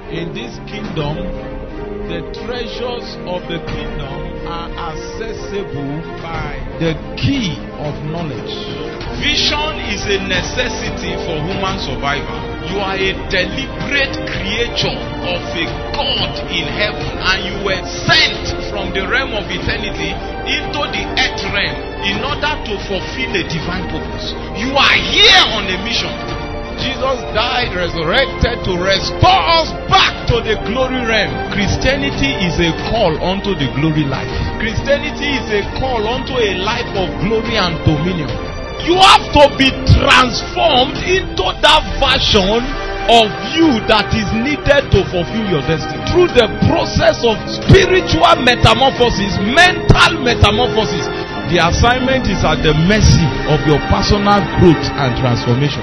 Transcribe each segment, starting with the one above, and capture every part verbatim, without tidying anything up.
In this kingdom, the treasures of the kingdom are accessible by the key of knowledge. Vision is a necessity for human survival. You are a deliberate creature of a God in heaven, and you were sent from the realm of eternity into the earth realm in order to fulfill a divine purpose. You are here on a mission. Jesus died, resurrected to restore us back to the glory realm. Christianity is a call unto the glory life. Christianity is a call unto a life of glory and dominion. You have to be transformed into that version of you that is needed to fulfill your destiny. Through the process of spiritual metamorphosis, mental metamorphosis, the assignment is at the mercy of your personal growth and transformation.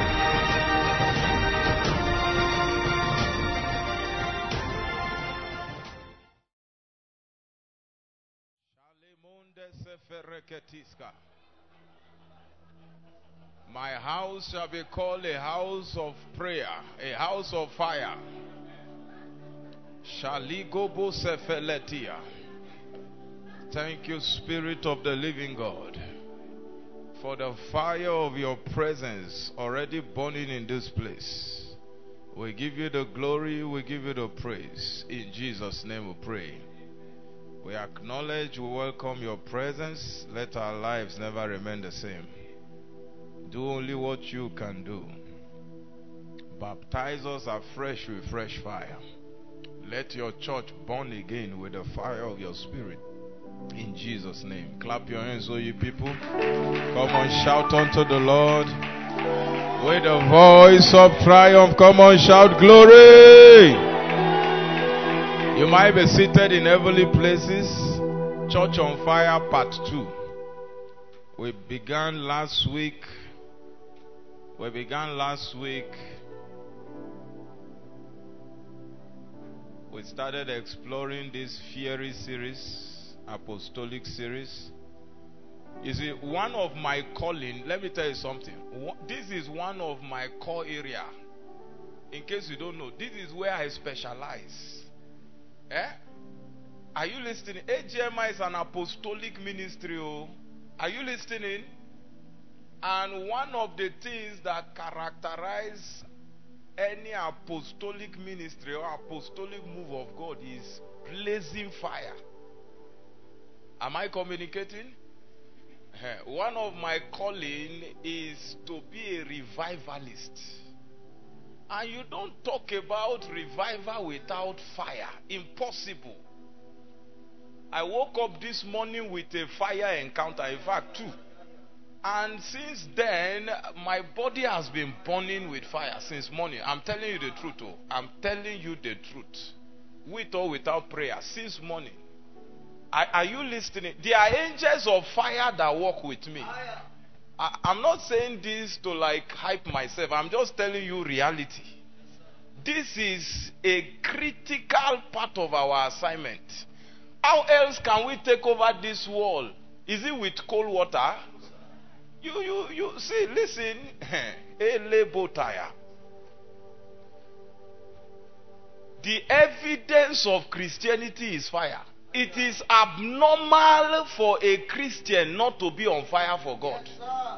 My house shall be called a house of prayer, a house of fire. Shaligobo sefeletia. Thank you, Spirit of the living God, for the fire of your presence already burning in this place. We give you the glory, we give you the praise. In Jesus' name we pray. We acknowledge, we welcome your presence. Let our lives never remain the same. Do only what you can do. Baptize us afresh with fresh fire. Let your church burn again with the fire of your spirit. In Jesus' name. Clap your hands, O you people. Come on, shout unto the Lord. With a voice of triumph, come on, shout glory. You might be seated in heavenly places. Church on Fire Part two. We began last week. We began last week. We started exploring this fiery series, apostolic series. You see, one of my calling, let me tell you something. This is one of my core area. In case you don't know, this is where I specialize. Eh? Are you listening? A G M I is an apostolic ministry. Oh. Are you listening? And one of the things that characterize any apostolic ministry or apostolic move of God is blazing fire. Am I communicating? One of my calling is to be a revivalist. And you don't talk about revival without fire. Impossible. I woke up this morning with a fire encounter. In fact, two. And since then, my body has been burning with fire since morning. I'm telling you the truth. Oh. I'm telling you the truth. With or without prayer. Since morning. Are, are you listening? There are angels of fire that walk with me. I, I'm not saying this to like hype myself. I'm just telling you reality. This is a critical part of our assignment. How else can we take over this world? Is it with cold water? You, you, you see, listen. The evidence of Christianity is fire. It is abnormal for a Christian not to be on fire for God. Yes,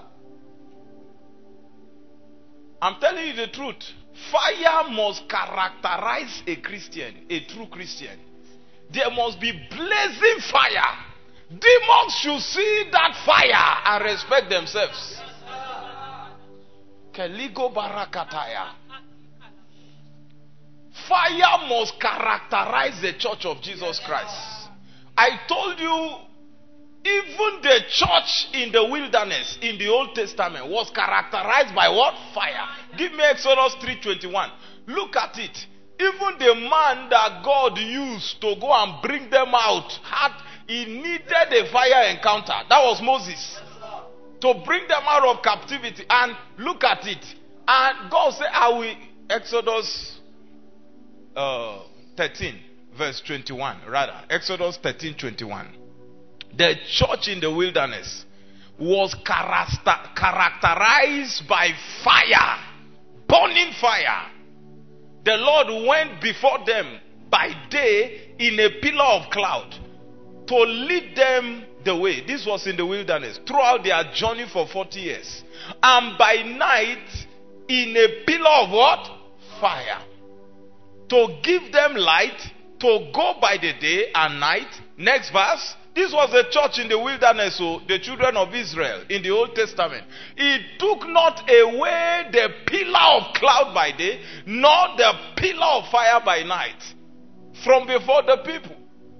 I'm telling you the truth. Fire must characterize a Christian, a true Christian. There must be blazing fire. Demons should see that fire and respect themselves. Keligo barakataya. Fire must characterize the church of Jesus Christ. I told you, even the church in the wilderness in the Old Testament was characterized by what? Fire. Give me Exodus three twenty-one. Look at it. Even the man that God used to go and bring them out, had he needed a fire encounter. That was Moses. To bring them out of captivity. And look at it. And God said, I will, Exodus uh, thirteen. Verse twenty-one, rather. Exodus thirteen twenty-one. The church in the wilderness was characterized by fire. Burning fire. The Lord went before them by day in a pillar of cloud to lead them the way. This was in the wilderness throughout their journey for forty years. And by night in a pillar of what? Fire. To give them light, to go by the day and night. Next verse. This was a church in the wilderness, so the children of Israel in the Old Testament. It took not away the pillar of cloud by day, nor the pillar of fire by night from before the people.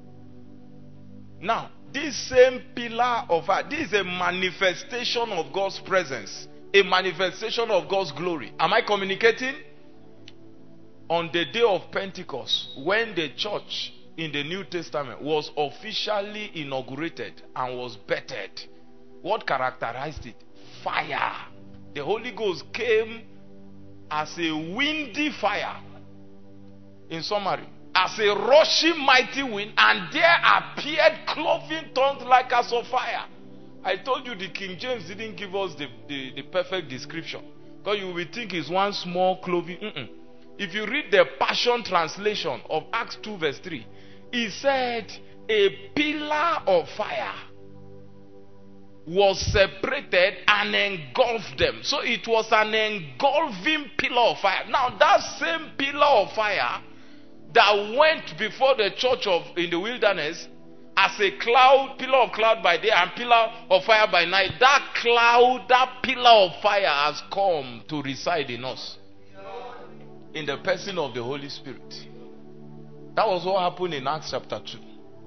Now, this same pillar of fire, this is a manifestation of God's presence, a manifestation of God's glory. Am I communicating? On the day of Pentecost, when the church in the New Testament was officially inaugurated and was birthed, what characterized it? Fire. The Holy Ghost came as a windy fire. In summary, as a rushing mighty wind, and there appeared cloven tongues like as of fire. I told you the King James didn't give us the, the, the perfect description, because you will think it's one small cloven. Mm-mm. If you read the Passion Translation of Acts two verse three, he said a pillar of fire was separated and engulfed them. So it was an engulfing pillar of fire. Now that same pillar of fire that went before the church of in the wilderness as a cloud, pillar of cloud by day and pillar of fire by night, that cloud, that pillar of fire has come to reside in us in the person of the Holy Spirit. That was what happened in Acts chapter two.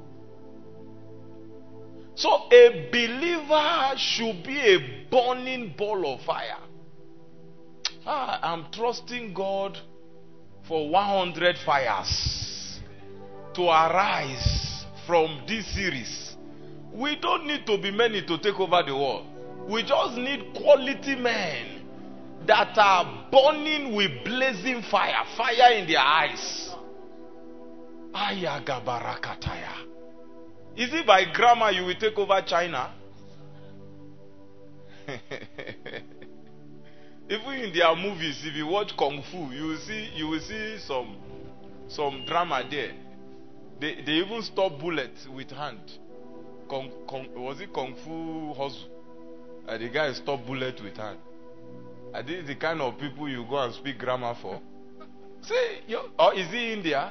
So a believer should be a burning ball of fire. Ah, I'm trusting God for one hundred fires to arise from this series. We don't need to be many to take over the world. We just need quality men that are burning with blazing fire, fire in their eyes. Ayagabarakataya. Is it by grammar you will take over China? Even in their movies, if you watch Kung Fu, you will see you will see some some drama there. They they even stop bullets with hand. Kung, Kung, was it Kung Fu Hustle? Uh, the guy stopped bullet with hand. Are these the kind of people you go and speak grammar for? See, you, or is he India?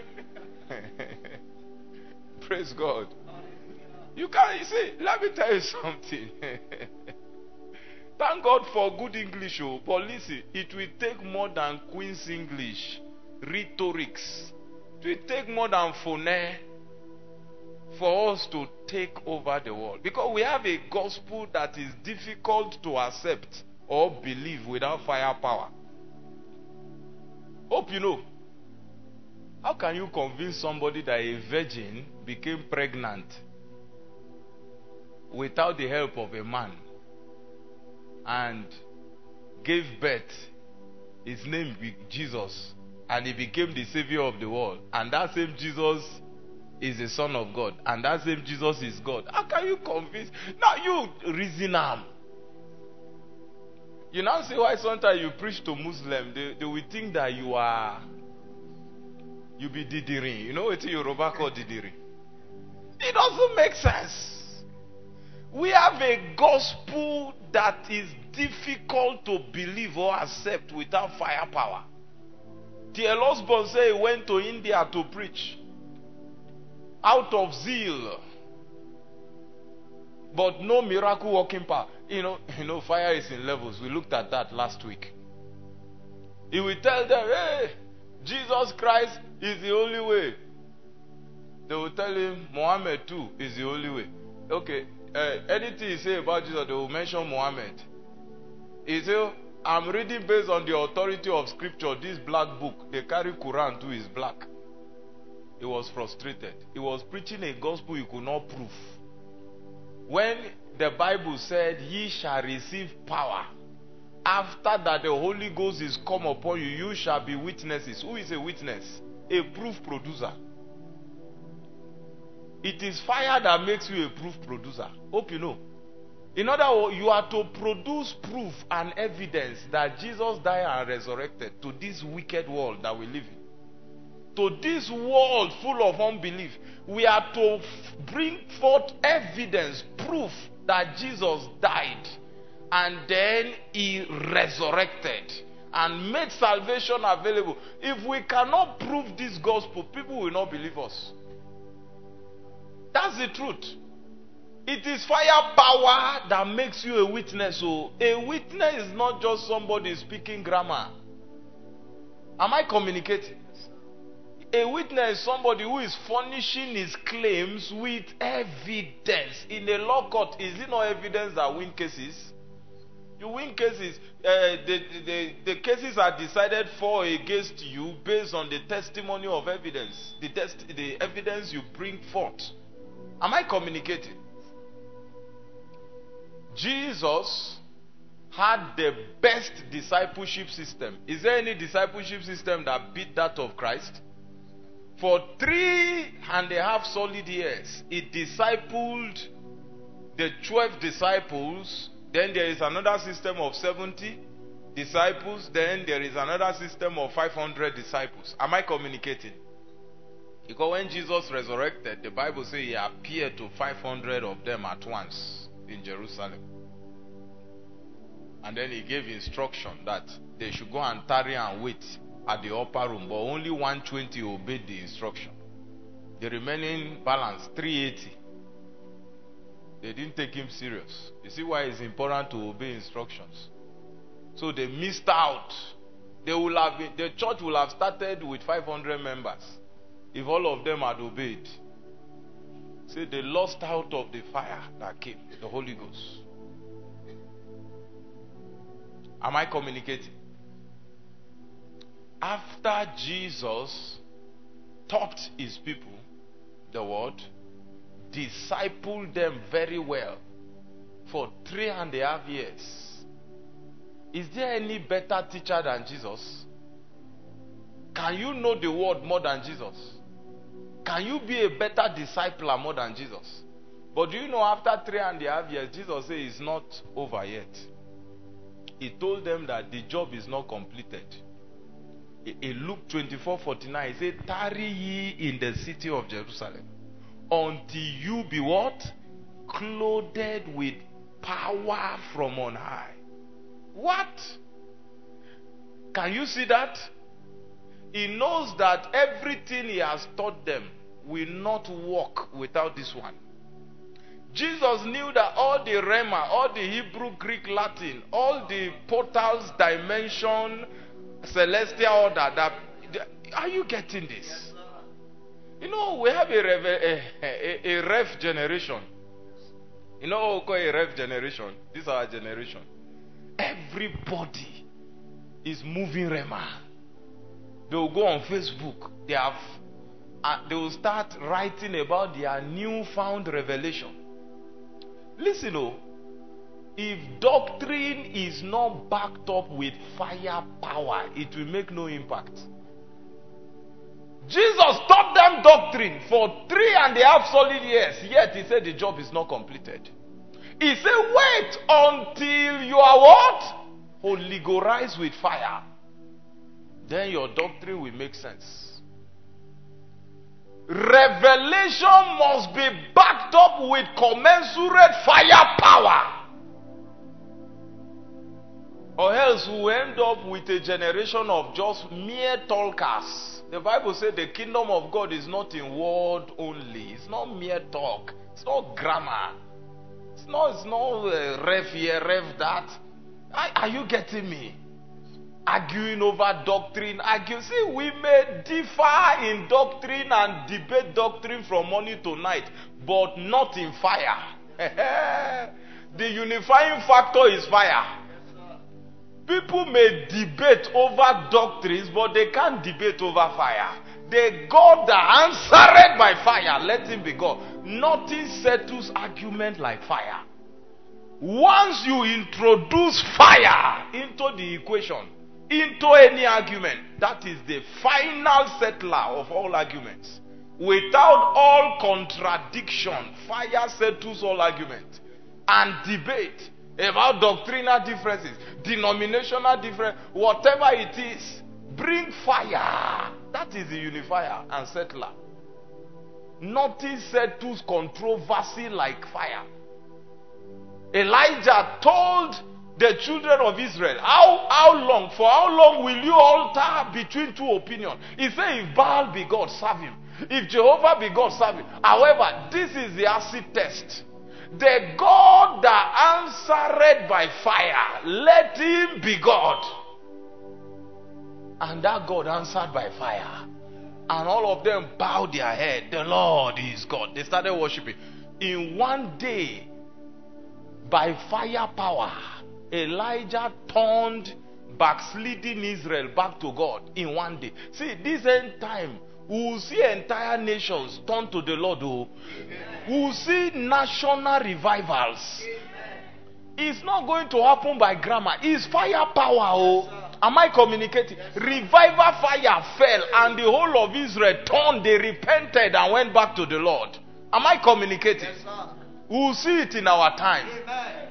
Praise God. You can you see. Let me tell you something. Thank God for good English, oh, but listen, it will take more than Queen's English, rhetorics. It will take more than phone for us to take over the world. Because we have a gospel that is difficult to accept or believe without firepower. Hope you know. How can you convince somebody that a virgin became pregnant without the help of a man and gave birth? His name be Jesus, and he became the savior of the world, and that same Jesus is the Son of God, and that same Jesus is God. How can you convince? Now you reason am. You now see why sometimes you preach to Muslims, they, they will think that you are you be didirin. You know what Yoruba call didirin? It doesn't make sense. We have a gospel that is difficult to believe or accept without firepower. T L Osborne said he went to India to preach out of zeal, but no miracle working power. You know, you know, fire is in levels. We looked at that last week. He will tell them, hey, Jesus Christ is the only way. They will tell him Muhammad too is the only way. Okay, uh, anything you say about Jesus, they will mention Muhammad. He say, I'm reading based on the authority of scripture, this black book. They carry Quran too, is black. He was frustrated. He was preaching a gospel he could not prove. When the Bible said, ye shall receive power, after that the Holy Ghost is come upon you, you shall be witnesses. Who is a witness? A proof producer. It is fire that makes you a proof producer. Hope you know. In other words, you are to produce proof and evidence that Jesus died and resurrected to this wicked world that we live in. To this world full of unbelief, we are to f- bring forth evidence, proof that Jesus died and then he resurrected and made salvation available. If we cannot prove this gospel, people will not believe us. That's the truth. It is firepower that makes you a witness. So a witness is not just somebody speaking grammar. Am I communicating? A witness is somebody who is furnishing his claims with evidence. In a law court, is it not evidence that win cases? You win cases. Uh, the, the, the cases are decided for or against you based on the testimony of evidence. The, test, the evidence you bring forth. Am I communicating? Jesus had the best discipleship system. Is there any discipleship system that beat that of Christ? For three and a half solid years, he discipled the twelve disciples. Then there is another system of seventy disciples. Then there is another system of five hundred disciples. Am I communicating? Because when Jesus resurrected, the Bible says he appeared to five hundred of them at once in Jerusalem. And then he gave instruction that they should go and tarry and wait at the upper room. But only one hundred twenty obeyed the instruction. The remaining balance, three hundred eighty. They didn't take him serious. You see why it's important to obey instructions. So they missed out. They will have been, the church will have started with five hundred members if all of them had obeyed. See, they lost out of the fire that came, the Holy Ghost. Am I communicating? After Jesus taught his people the word, discipled them very well for three and a half years. Is there any better teacher than Jesus? Can you know the word more than Jesus? Can you be a better discipler more than Jesus? But do you know after three and a half years, Jesus said it's not over yet. He told them that the job is not completed. In Luke twenty-four forty-nine, he said, tarry ye in the city of Jerusalem until you be what? Clothed with power from on high. What? Can you see that? He knows that everything he has taught them will not work without this one. Jesus knew that all the Rhema, all the Hebrew, Greek, Latin, all the portals, dimension, celestial order, that, are you getting this? You know, we have a rev, a, a, a ref generation. You know what we call a ref generation? This is our generation. Everybody is moving Rhema. They will go on Facebook. They have, uh, they will start writing about their newfound revelation. Listen, oh, if doctrine is not backed up with firepower, it will make no impact. Jesus taught them doctrine for three and a half solid years, yet he said the job is not completed. He said, wait until you are what? Oligorized with fire. Then your doctrine will make sense. Revelation must be backed up with commensurate firepower, or else we will end up with a generation of just mere talkers. The Bible says the kingdom of God is not in word only. It's not mere talk. It's not grammar. It's not, it's not uh, ref here, ref that. Are, are you getting me? Arguing over doctrine. Argue. See, we may differ in doctrine and debate doctrine from morning to night, but not in fire. The unifying factor is fire. People may debate over doctrines, but they can't debate over fire. The God that answered by fire, let him be God. Nothing settles argument like fire. Once you introduce fire into the equation, into any argument, that is the final settler of all arguments. Without all contradiction, fire settles all arguments. and debate about doctrinal differences, denominational difference, whatever it is, bring fire. That is the unifier and settler. Nothing settles controversy like fire. Elijah told the children of Israel, how, how long, for how long will you alter between two opinions? He said, if Baal be God, serve him. If Jehovah be God, serve him. However, this is the acid test. The God that answered by fire, let him be God. And that God answered by fire. And all of them bowed their head. The Lord is God. They started worshiping. In one day, by fire power, Elijah turned backsliding Israel back to God in one day. See, this end time, we will see entire nations turn to the Lord. Oh. We will see national revivals. It's not going to happen by grammar. It's fire power. Oh. Am I communicating? Revival fire fell and the whole of Israel turned. They repented and went back to the Lord. Am I communicating? Yes, we will see it in our time. Amen.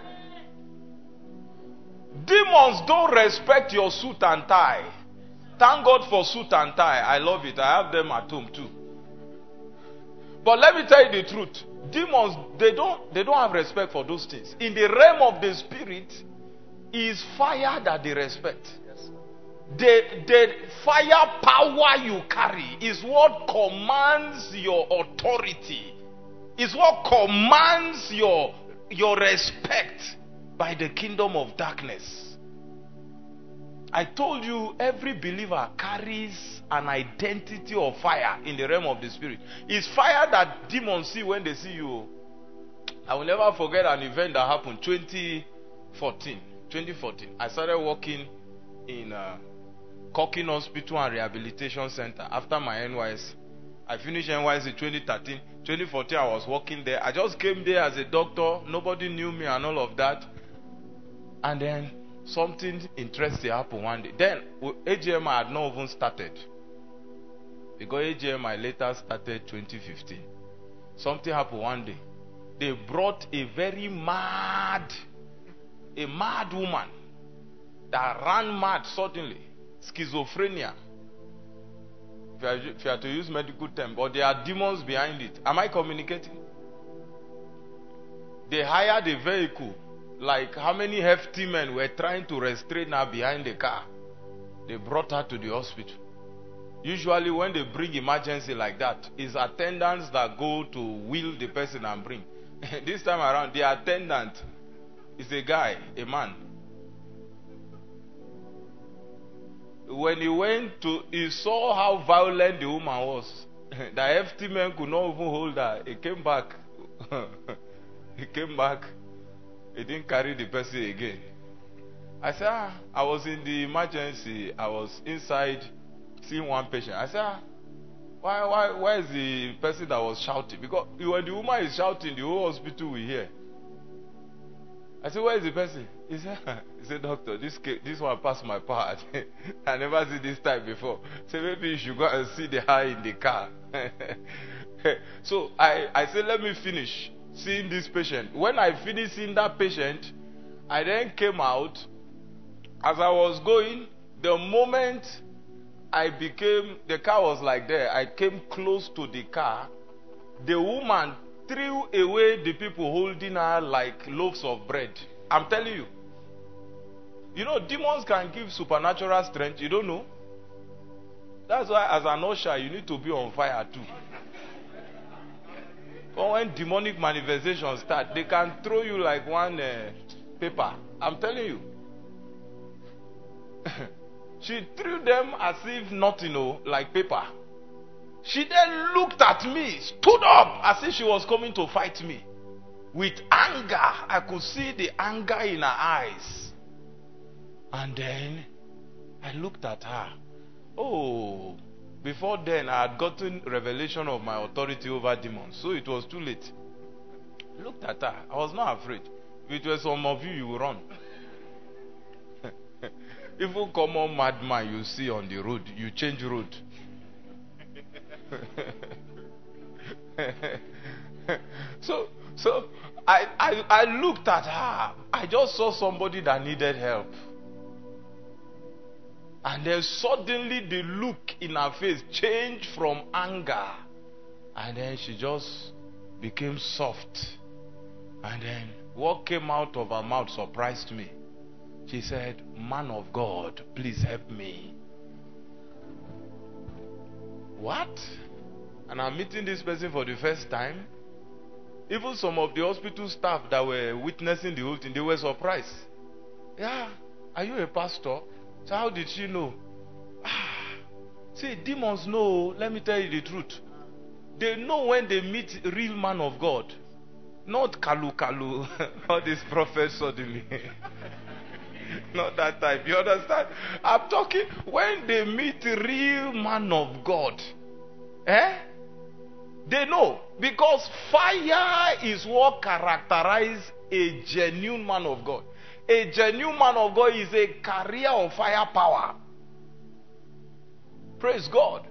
Demons don't respect your suit and tie. Thank God for suit and tie. I love it. I have them at home too. But let me tell you the truth. Demons, they don't, they don't have respect for those things. In the realm of the spirit, is fire that they respect. Yes. The, the fire power you carry is what commands your authority. Is what commands your, your respect by the kingdom of darkness. I told you every believer carries an identity of fire in the realm of the spirit. It's fire that demons see when they see you. I will never forget an event that happened twenty fourteen. twenty fourteen. I started working in uh, Cocking Hospital and Rehabilitation Center after my N Y S C. I finished N Y S C twenty thirteen. twenty fourteen I was working there. I just came there as a doctor. Nobody knew me and all of that. And then something interesting happened one day. Then A G M I had not even started. Because A G M I later started twenty fifteen. Something happened one day. They brought a very mad, a mad woman that ran mad suddenly. Schizophrenia. If you, are, if you are to use medical term, but there are demons behind it. Am I communicating? They hired a vehicle. Like how many hefty men were trying to restrain her behind the car. They brought her to the hospital. Usually when they bring emergency like that, it's attendants that go to wheel the person and bring. This time around, the attendant is a guy, a man. When he went to, he saw how violent the woman was. The hefty man could not even hold her. He came back. He came back. He didn't carry the person again. I said, ah, I was in the emergency. I was inside seeing one patient. I said, ah, why, why, why is the person that was shouting? Because when the woman is shouting, the whole hospital will hear. I said, where is the person? He said, he said, doctor, this this one passed my power. I never seen this type before. So maybe you should go and see the eye in the car. So I, I said, let me finish seeing this patient. When I finished seeing that patient, I then came out. As I was going, the moment I became, the car was like there, I came close to the car. The woman threw away the people holding her like loaves of bread. I'm telling you. You know, demons can give supernatural strength. You don't know? That's why as an usher, you need to be on fire too. But when demonic manifestations start, they can throw you like one uh, paper. I'm telling you. She threw them as if nothing, you know, like paper. She then looked at me, stood up as if she was coming to fight me. With anger, I could see the anger in her eyes. And then I looked at her. Oh, before then I had gotten revelation of my authority over demons. So it was too late. I looked at her. I was not afraid. If it was some of you, you will run. Even common madman you see on the road, you change road. so, so I, I, I looked at her. I just saw somebody that needed help. And then suddenly the look in her face changed from anger. And then she just became soft. And then what came out of her mouth surprised me. She said, "Man of God, please help me." What? And I'm meeting this person for the first time. Even some of the hospital staff that were witnessing the whole thing, they were surprised. "Yeah, are you a pastor?" So how did she know? Ah, see, demons know. Let me tell you the truth. They know when they meet real man of God. Not kalu kalu. All these prophets suddenly. Not that type. You understand? I'm talking when they meet real man of God. Eh? They know. Because fire is what characterizes a genuine man of God. A genuine man of God is a carrier of firepower. Praise God.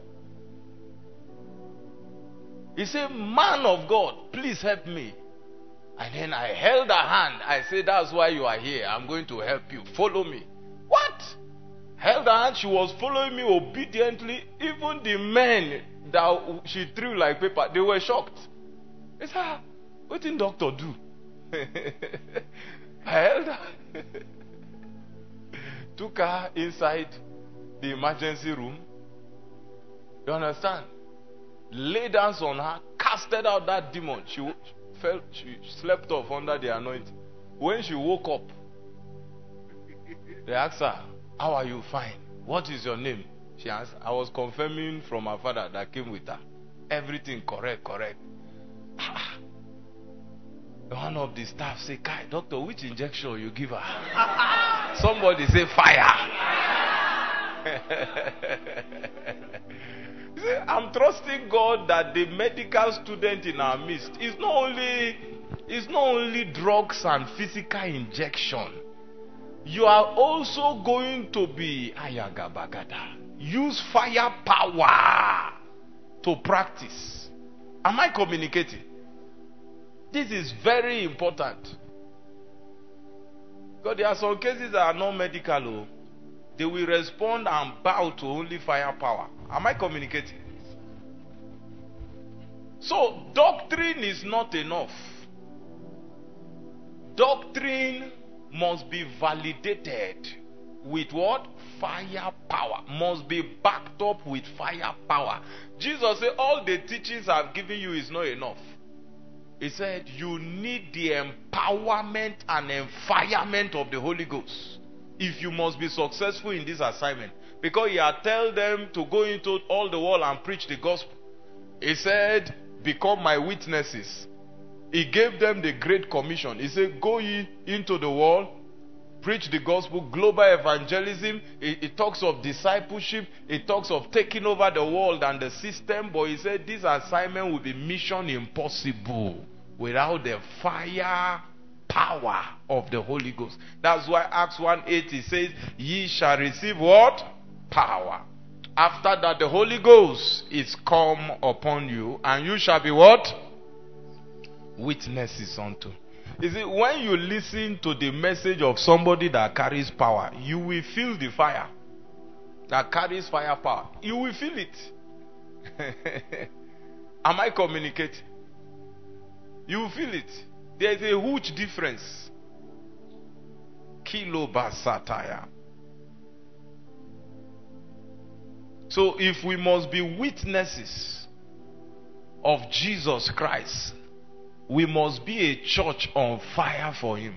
He said, "Man of God, please help me." And then I held her hand. I said, "That's why you are here. I'm going to help you. Follow me." What? Held her hand. She was following me obediently. Even the men that she threw like paper, they were shocked. They said, "Ah, what did doctor do?" I held her. Took her inside the emergency room. You understand? Laid hands on her, casted out that demon. She felt, she slept off under the anointing. When she woke up, they asked her, "How are you?" "Fine." "What is your name?" She answered. I was confirming from her father that came with her. Everything correct, correct. One of the staff said, "Kai, doctor, which injection you give her?" Somebody say, "Fire." See, I'm trusting God that the medical student in our midst is not only is not only drugs and physical injection. You are also going to be ayagabagada. Use fire power to practice. Am I communicating? This is very important. Because there are some cases that are not medical. Oh. They will respond and bow to only fire power. Am I communicating? So, doctrine is not enough. Doctrine must be validated with what? Fire power. Must be backed up with fire power. Jesus said, all the teachings I've given you is not enough. He said, you need the empowerment and enfirement of the Holy Ghost if you must be successful in this assignment. Because he had told them to go into all the world and preach the gospel. He said, become my witnesses. He gave them the Great Commission. He said, go ye into the world, preach the gospel, global evangelism. It, it talks of discipleship. It talks of taking over the world and the system. But he said this assignment will be mission impossible without the fire power of the Holy Ghost. That's why Acts one eighty says, ye shall receive what? Power. After that, the Holy Ghost is come upon you, and you shall be what? Witnesses unto. Is it when you listen to the message of somebody that carries power, you will feel the fire that carries fire power. You will feel it. Am I communicating? You will feel it. There is a huge difference. Kilo basataya. So if we must be witnesses of Jesus Christ, we must be a church on fire for him.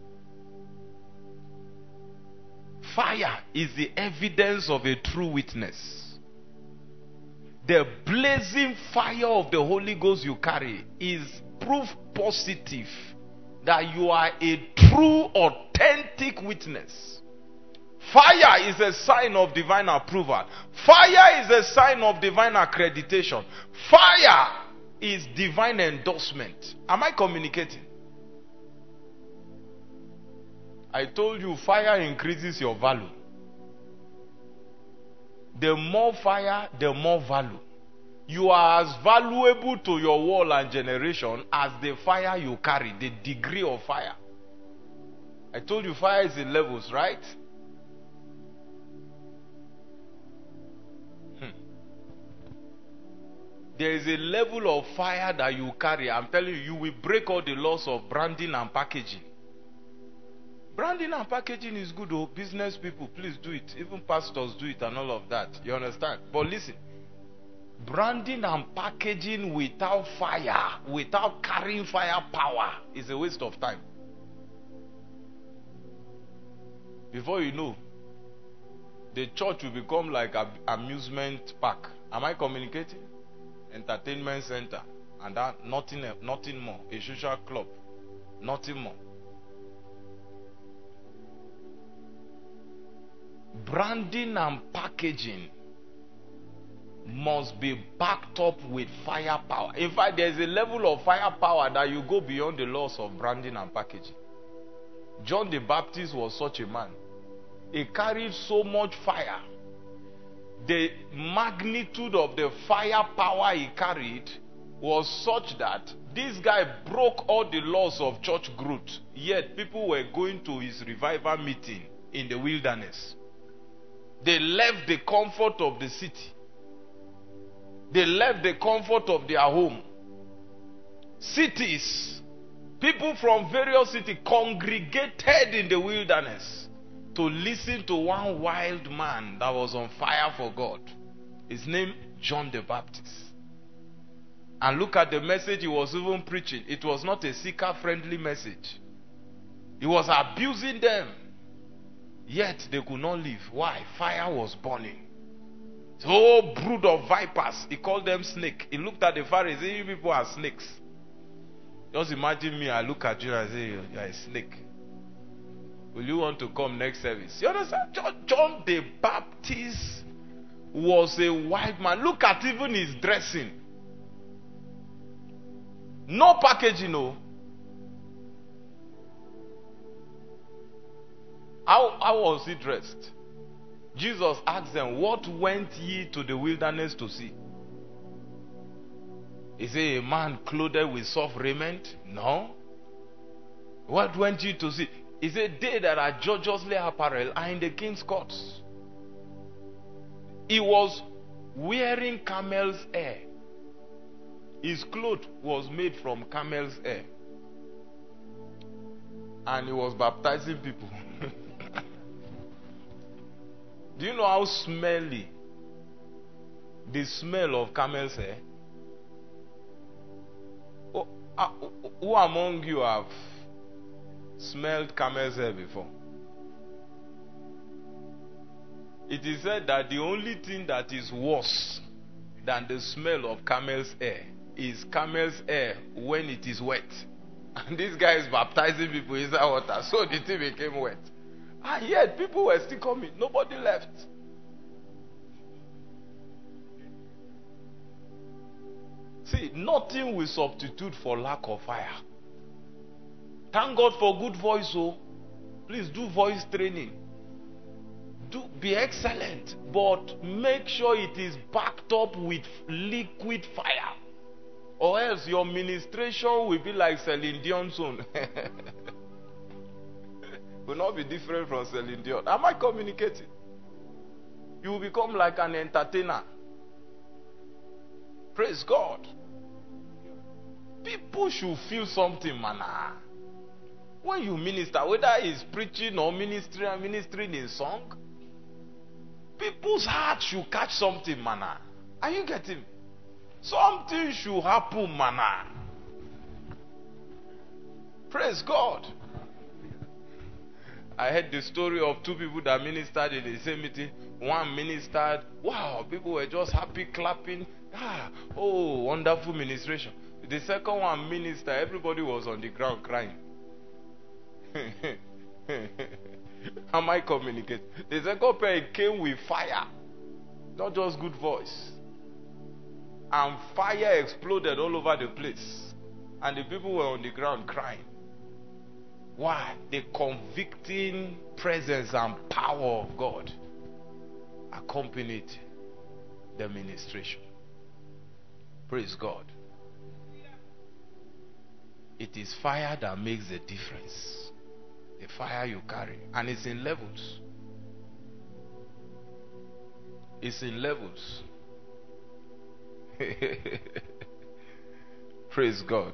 Fire is the evidence of a true witness. The blazing fire of the Holy Ghost you carry is proof positive that you are a true, authentic witness. Fire is a sign of divine approval. Fire is a sign of divine accreditation. Fire is divine endorsement. Am I communicating? I told you fire increases your value. The more fire, the more value. You are as valuable to your world and generation as the fire you carry, the degree of fire. I told you fire is in levels, right? Hmm. There is a level of fire that you carry. I'm telling you, you will break all the laws of branding and packaging. Branding and packaging is good, oh, business people, please do it. Even pastors do it and all of that. You understand? But listen, branding and packaging without fire, without carrying fire power, is a waste of time. Before you know, the church will become like an amusement park. Am I communicating? Entertainment center. And that, nothing, nothing more. A social club. Nothing more. Branding and packaging must be backed up with firepower. In fact, there is a level of firepower that you go beyond the laws of branding and packaging. John the Baptist was such a man. He carried so much fire. The magnitude of the firepower he carried was such that this guy broke all the laws of church growth. Yet people were going to his revival meeting in the wilderness. They left the comfort of the city. They left the comfort of their home. Cities, people from various cities congregated in the wilderness to listen to one wild man that was on fire for God. His name, John the Baptist. And look at the message he was even preaching. It was not a seeker-friendly message. He was abusing them. Yet they could not live. Why? Fire was burning. The whole brood of vipers, he called them snake. He looked at the Pharisees, you people are snakes. Just imagine me, I look at you and say, you're a snake. Will you want to come next service? You understand? John, John the Baptist was a wild man. Look at even his dressing. No packaging, no. How, how was he dressed? Jesus asked them, what went ye to the wilderness to see? Is it a man clothed with soft raiment? No. What went ye to see? Is it they that are gorgeously apparel are in the king's courts? He was wearing camel's hair. His cloth was made from camel's hair. And he was baptizing people. Do you know how smelly the smell of camel's hair? Oh, uh, who among you have smelled camel's hair before? It is said that the only thing that is worse than the smell of camel's hair is camel's hair when it is wet. And this guy is baptizing people inside water, so the thing became wet. And yet people were still coming. Nobody left. See, nothing will substitute for lack of fire. Thank God for good voice, oh. Please do voice training. Do be excellent, but make sure it is backed up with liquid fire. Or else your ministration will be like Celine Dion's own. Will not be different from Celine Dion. Am I communicating? You will become like an entertainer. Praise God. People should feel something, man. When you minister, whether it's preaching or ministry and ministering in song, people's hearts should catch something, man. Are you getting? Something should happen, man. Praise God. I heard the story of two people that ministered in the same meeting. One ministered, wow, people were just happy, clapping. Ah, oh, wonderful ministration. The second one ministered, everybody was on the ground crying. Am I communicating? The second person came with fire, not just good voice. And fire exploded all over the place. And the people were on the ground crying. Why? The convicting presence and power of God accompanied the ministration. Praise God. It is fire that makes the difference. The fire you carry. And it's in levels. It's in levels. Praise God.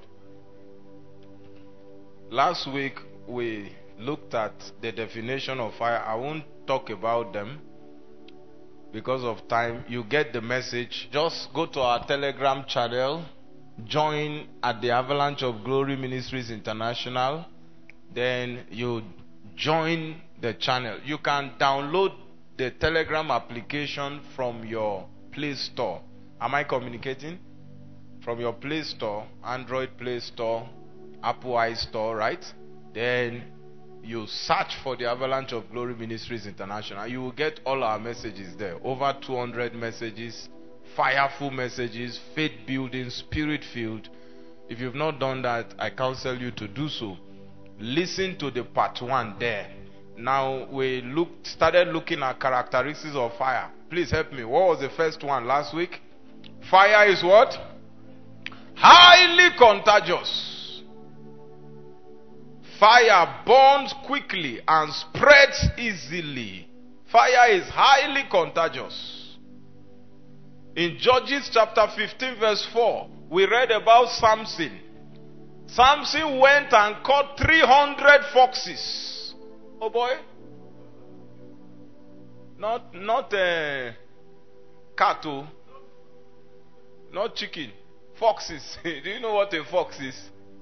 Last week we looked at the definition of fire. I won't talk about them because of time. You get the message. Just go to our Telegram channel. Join at the Avalanche of Glory Ministries International. Then you join the channel. You can download the Telegram application from your Play Store. Am I communicating? From your Play Store, Android Play Store, Apple iStore, right? Then you search for the Avalanche of Glory Ministries International. You will get all our messages there. Over two hundred messages, fireful messages, faith building, spirit filled. If you've not done that, I counsel you to do so. Listen to the part one there. Now we looked, started looking at characteristics of fire. Please help me. What was the first one last week? Fire is what? Highly contagious. Fire burns quickly and spreads easily. Fire is highly contagious. In Judges chapter fifteen verse four, we read about Samson. Samson went and caught three hundred foxes. Oh boy. Not, not uh, cattle. Not chicken. Foxes. Do you know what a fox is?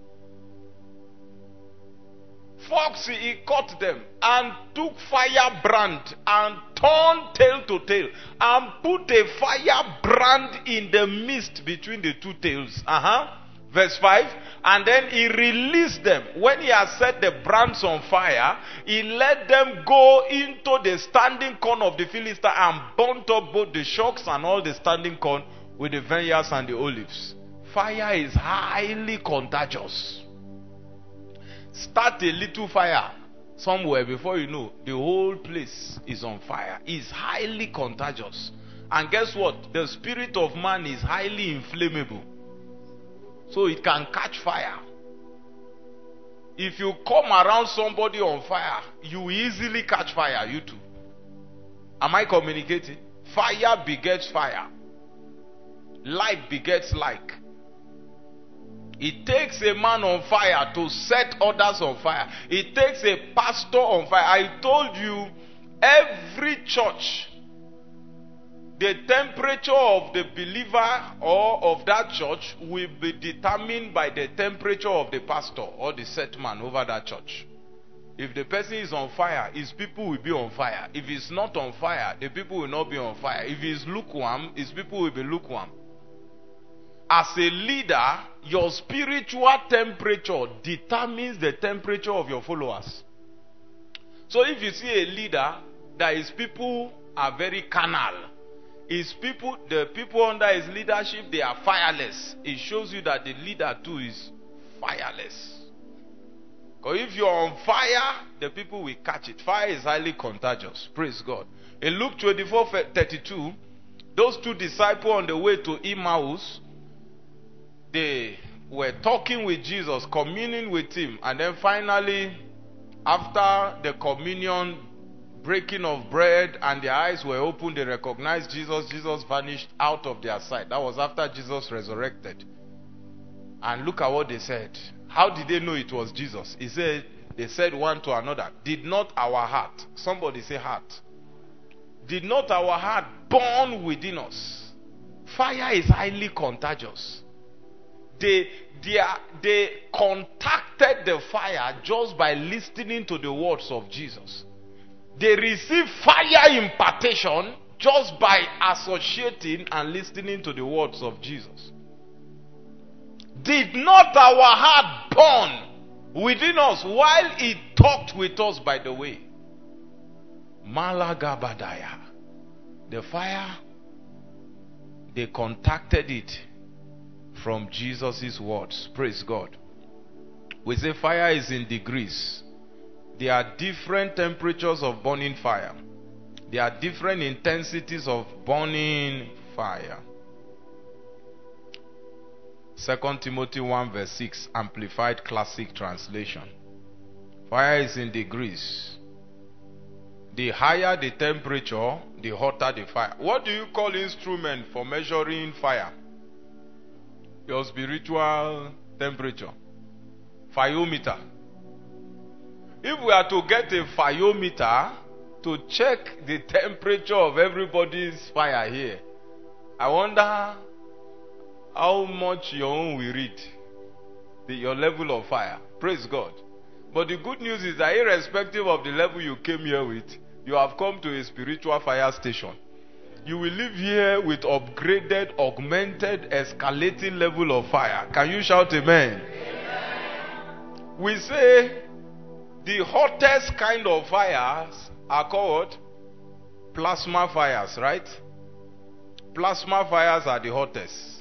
Fox, he caught them and took firebrand and turned tail to tail and put a firebrand in the midst between the two tails. Uh-huh. Verse five. And then he released them. When he had set the brands on fire, he let them go into the standing corn of the Philistine and burnt up both the shocks and all the standing corn with the vineyards and the olives. Fire is highly contagious. Start a little fire somewhere, before you know, the whole place is on fire. It's highly contagious. And guess what? The spirit of man is highly inflammable. So it can catch fire. If you come around somebody on fire, you easily catch fire, you too. Am I communicating? Fire begets fire. Like begets like. It takes a man on fire to set others on fire. It takes a pastor on fire. I told you, every church, the temperature of the believer or of that church will be determined by the temperature of the pastor or the set man over that church. If the person is on fire, his people will be on fire. If he's not on fire, the people will not be on fire. If he's lukewarm, his people will be lukewarm. As a leader, your spiritual temperature determines the temperature of your followers. So if you see a leader that his people are very carnal, his people, the people under his leadership, they are fireless, it shows you that the leader too is fireless. Because if you're on fire, the people will catch it. Fire is highly contagious. Praise God. In Luke twenty-four thirty-two, those two disciples on the way to Emmaus, they were talking with Jesus, communing with him, and then finally, after the communion, breaking of bread, and their eyes were opened, they recognized Jesus. Jesus vanished out of their sight. That was after Jesus resurrected. And look at what they said. How did they know it was Jesus? He said, they said one to another, did not our heart, somebody say heart, did not our heart burn within us? Fire is highly contagious. They, they, are, they contacted the fire just by listening to the words of Jesus. They received fire impartation just by associating and listening to the words of Jesus. Did not our heart burn within us while he talked with us by the way? Malagabadaya. The fire, they contacted it from Jesus' words. Praise God. We say fire is in degrees. There are different temperatures of burning fire. There are different intensities of burning fire. Second Timothy one verse six, Amplified Classic Translation. Fire is in degrees. The higher the temperature, the hotter the fire. What do you call instrument for measuring fire? Your spiritual temperature. Photometer. If we are to get a photometer to check the temperature of everybody's fire here, I wonder how much your own will read. The, your level of fire. Praise God. But the good news is that irrespective of the level you came here with, you have come to a spiritual fire station. You will live here with upgraded, augmented, escalating level of fire. Can you shout amen? Amen. We say the hottest kind of fires are called plasma fires, right? Plasma fires are the hottest.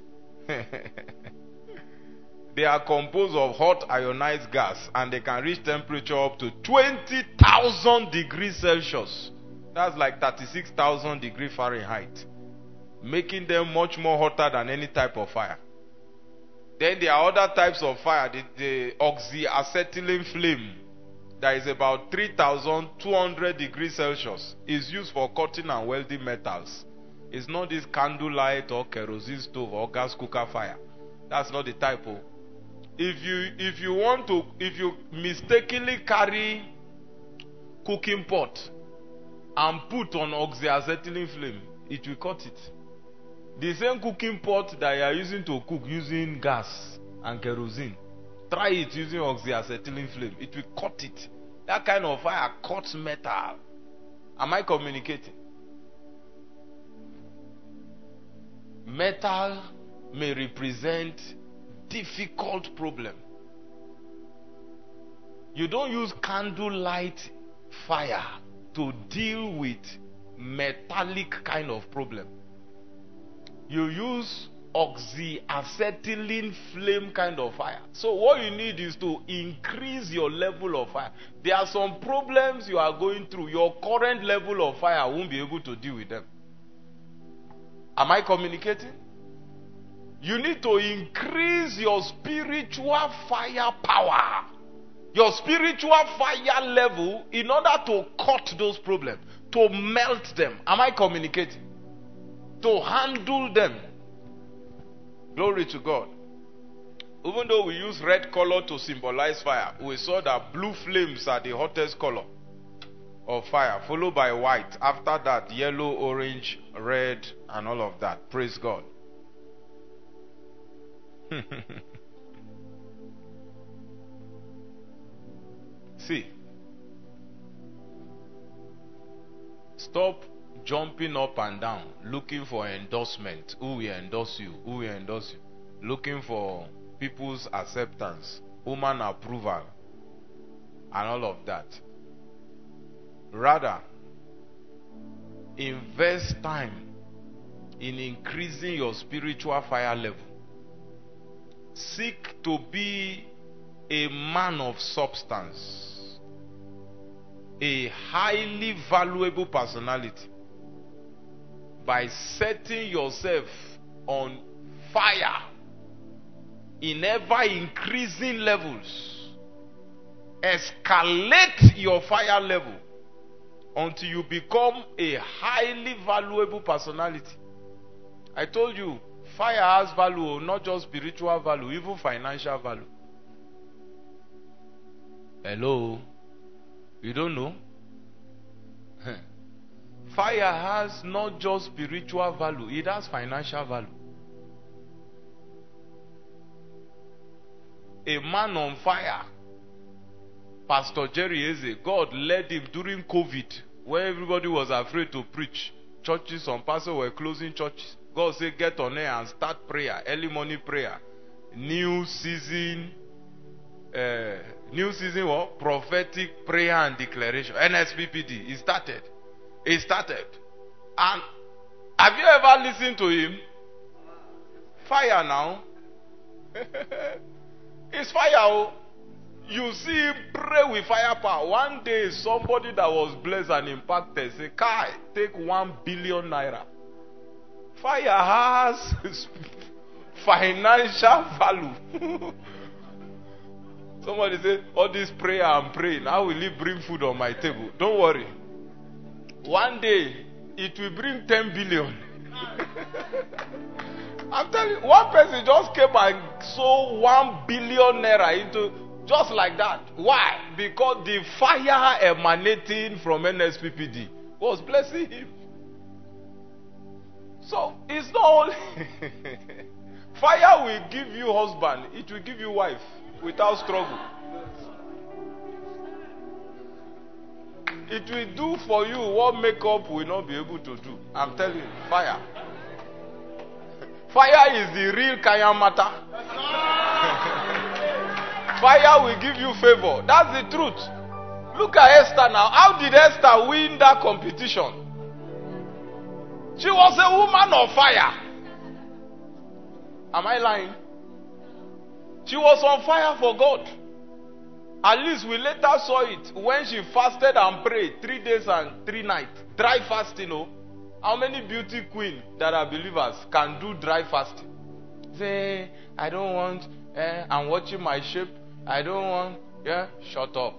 They are composed of hot ionized gas and they can reach temperature up to twenty thousand degrees Celsius. That's like thirty-six thousand degrees Fahrenheit, making them much more hotter than any type of fire. Then there are other types of fire. The, the oxyacetylene flame that is about three thousand two hundred degrees Celsius is used for cutting and welding metals. It's not this candlelight or kerosene stove or gas cooker fire. That's not the type of. If you if you want to if you mistakenly carry cooking pot and put on oxyacetylene flame, it will cut it. The same cooking pot that you are using to cook using gas and kerosene, try it using oxyacetylene flame. It will cut it. That kind of fire cuts metal. Am I communicating? Metal may represent difficult problem. You don't use candlelight fire to deal with metallic kind of problem. You use oxyacetylene flame kind of fire. So what you need is to increase your level of fire. There are some problems you are going through. Your current level of fire won't be able to deal with them. Am I communicating? You need to increase your spiritual fire power, your spiritual fire level, in order to cut those problems, to melt them. Am I communicating? To handle them. Glory to God. Even though we use red color to symbolize fire, we saw that blue flames are the hottest color of fire, followed by white. After that, yellow, orange, red, and all of that. Praise God. See, stop jumping up and down looking for endorsement. Who will endorse you? Who will endorse you? Looking for people's acceptance, human approval, and all of that. Rather, invest time in increasing your spiritual fire level. Seek to be a man of substance, a highly valuable personality, by setting yourself on fire in ever increasing levels. Escalate your fire level until you become a highly valuable personality. I told you, fire has value, not just spiritual value, even financial value. Hello? You don't know? Fire has not just spiritual value, it has financial value. A man on fire, Pastor Jerry Eze, God led him during COVID, where everybody was afraid to preach. Churches, some pastors were closing churches. God said, get on air and start prayer, early morning prayer. New season, uh, new season what? Prophetic prayer and declaration. N S P P D. He started. He started. And have you ever listened to him? Fire now. It's fire. Oh. You see him pray with fire power. One day, somebody that was blessed and impacted say, Kai, take one billion naira. Fire has financial value. Somebody say, all this prayer I'm praying, how will it bring food on my table? Don't worry. One day, it will bring ten billion. I'm telling you, one person just came and sold one billion naira into, just like that. Why? Because the fire emanating from N S P P D was blessing him. So, it's not only fire will give you husband, it will give you wife without struggle. It will do for you what makeup will not be able to do. I'm telling you, fire. Fire is the real Kaya matter. Fire will give you favor. That's the truth. Look at Esther now. How did Esther win that competition? She was a woman of fire. Am I lying? She was on fire for God. At least we later saw it when she fasted and prayed three days and three nights. Dry fasting, oh. How many beauty queens that are believers can do dry fasting? Say, I don't want, eh, I'm watching my shape. I don't want, yeah, shut up.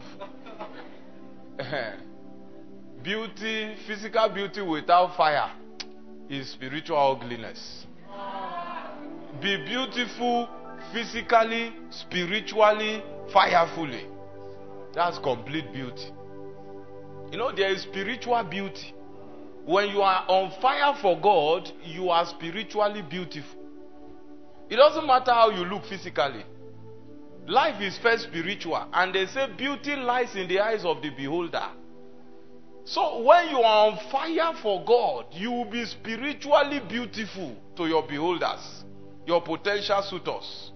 Beauty, physical beauty without fire is spiritual ugliness. Be beautiful physically, spiritually, firefully. That's complete beauty. You know, there is spiritual beauty. When you are on fire for God, you are spiritually beautiful. It doesn't matter how you look physically. Life is first spiritual. And they say beauty lies in the eyes of the beholder. So when you are on fire for God, you will be spiritually beautiful to your beholders, your potential suitors.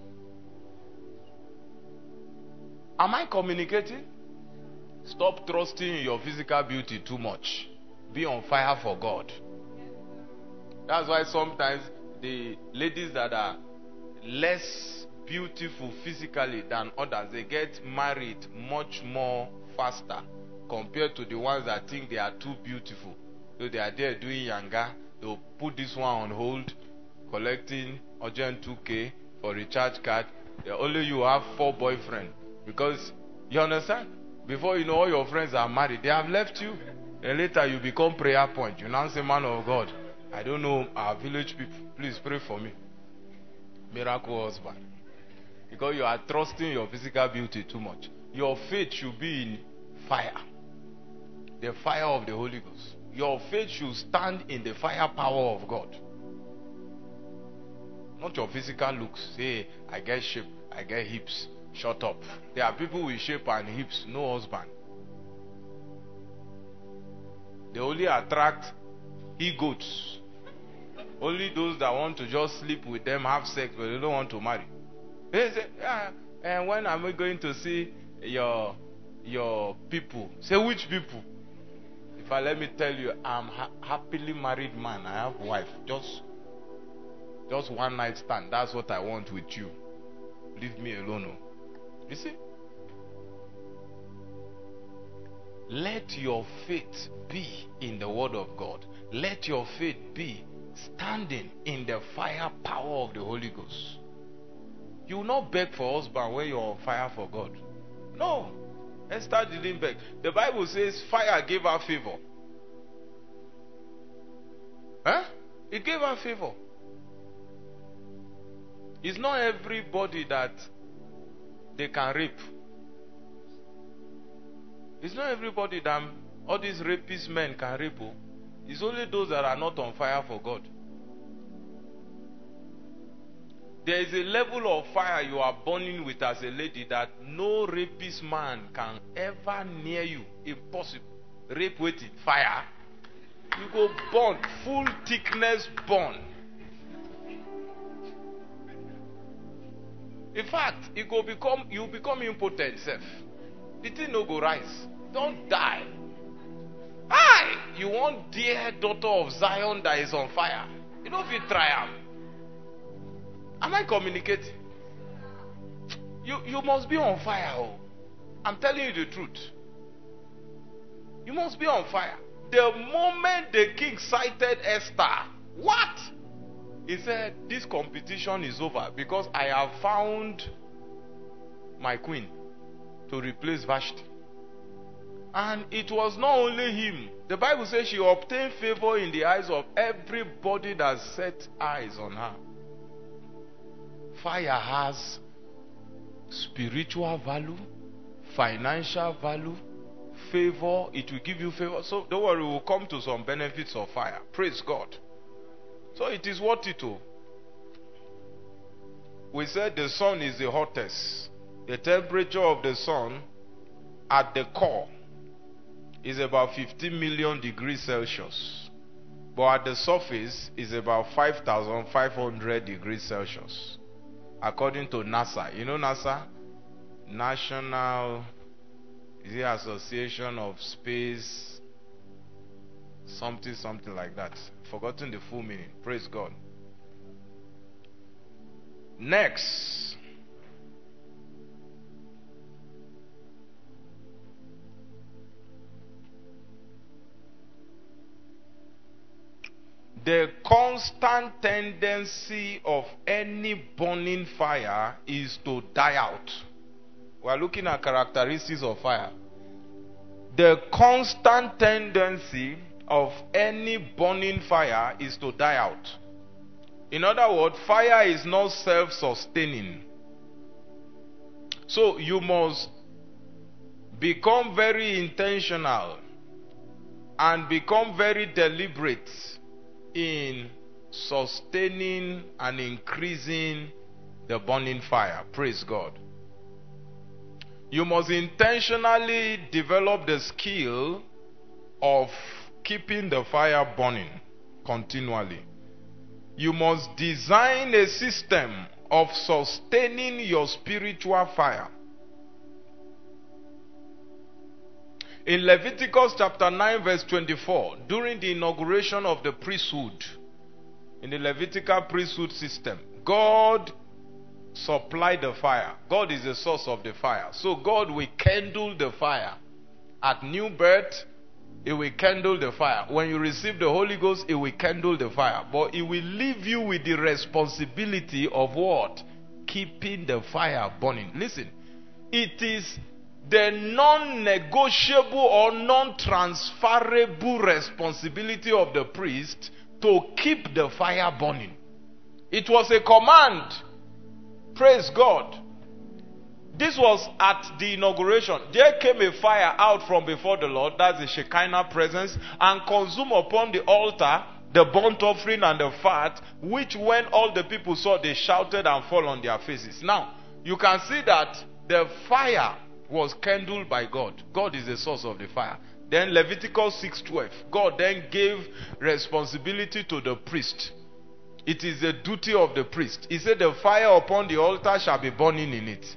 Am I communicating? Stop trusting in your physical beauty too much. Be on fire for God. That's why sometimes the ladies that are less beautiful physically than others, they get married much more faster compared to the ones that think they are too beautiful. So they are there doing yanga. They'll put this one on hold, collecting urgent two K for recharge card. Only you have four boyfriends. Because, you understand? Before you know, all your friends are married. They have left you. And later you become prayer point. You now say, man of God, I don't know our village people. Please pray for me. Miracle husband. Because you are trusting your physical beauty too much. Your faith should be in fire. The fire of the Holy Ghost. Your faith should stand in the fire power of God. Not your physical looks. Say, I get shape, I get hips. Shut up. There are people with shape and hips, no husband. They only attract he-goats. Only those that want to just sleep with them, have sex, but they don't want to marry. They say, yeah, and when am I going to see your your people? Say, which people? If I let me tell you, I'm ha- happily married man. I have wife. Just, just one night stand. That's what I want with you. Leave me alone. Oh. You see? Let your faith be in the word of God. Let your faith be standing in the fire power of the Holy Ghost. You will not beg for husband when you're on fire for God. No. Esther didn't beg. The Bible says fire gave her favor. Huh? It gave her favor. It's not everybody that they can rape. It's not everybody that all these rapist men can rape. It's only those that are not on fire for God. There is a level of fire you are burning with as a lady that no rapist man can ever near you. Impossible. Rape waiting. Fire. You go burn. Full thickness burn. In fact, it go become, you become impotent self. The thing no go rise. Don't die. Aye, you want dear daughter of Zion that is on fire. You know if you triumph. Am I communicating? You you must be on fire. Oh. I'm telling you the truth. You must be on fire. The moment the king sighted Esther, what? He said, this competition is over because I have found my queen to replace Vashti. And it was not only him. The Bible says she obtained favor in the eyes of everybody that set eyes on her. Fire has spiritual value, financial value, favor. It will give you favor. So don't worry, we will come to some benefits of fire. Praise God. So it is worth it too. We said the sun is the hottest. The temperature of the sun at the core is about fifteen million degrees Celsius. But at the surface is about five thousand five hundred degrees Celsius. According to NASA. You know NASA? National is the Association of Space something something like that. Forgotten the full meaning. Praise God. Next. The constant tendency of any burning fire is to die out. We are looking at characteristics of fire. The constant tendency of any burning fire is to die out. In other words, fire is not self-sustaining. So you must become very intentional and become very deliberate in sustaining and increasing the burning fire. Praise God. You must intentionally develop the skill of keeping the fire burning continually. You must design a system of sustaining your spiritual fire. In Leviticus chapter nine verse twenty-four, during the inauguration of the priesthood, in the Levitical priesthood system, God supplied the fire. God is the source of the fire. So God will kindle the fire. At new birth, He will kindle the fire. When you receive the Holy Ghost, He will kindle the fire. But He will leave you with the responsibility of what? Keeping the fire burning. Listen, it is the non-negotiable or non-transferable responsibility of the priest to keep the fire burning. It was a command. Praise God. This was at the inauguration. There came a fire out from before the Lord, that's the Shekinah presence, and consumed upon the altar the burnt offering and the fat, which when all the people saw, they shouted and fell on their faces. Now, you can see that the fire was kindled by God. God is the source of the fire. Then Leviticus six twelve, God then gave responsibility to the priest. It is the duty of the priest. He said the fire upon the altar shall be burning in it.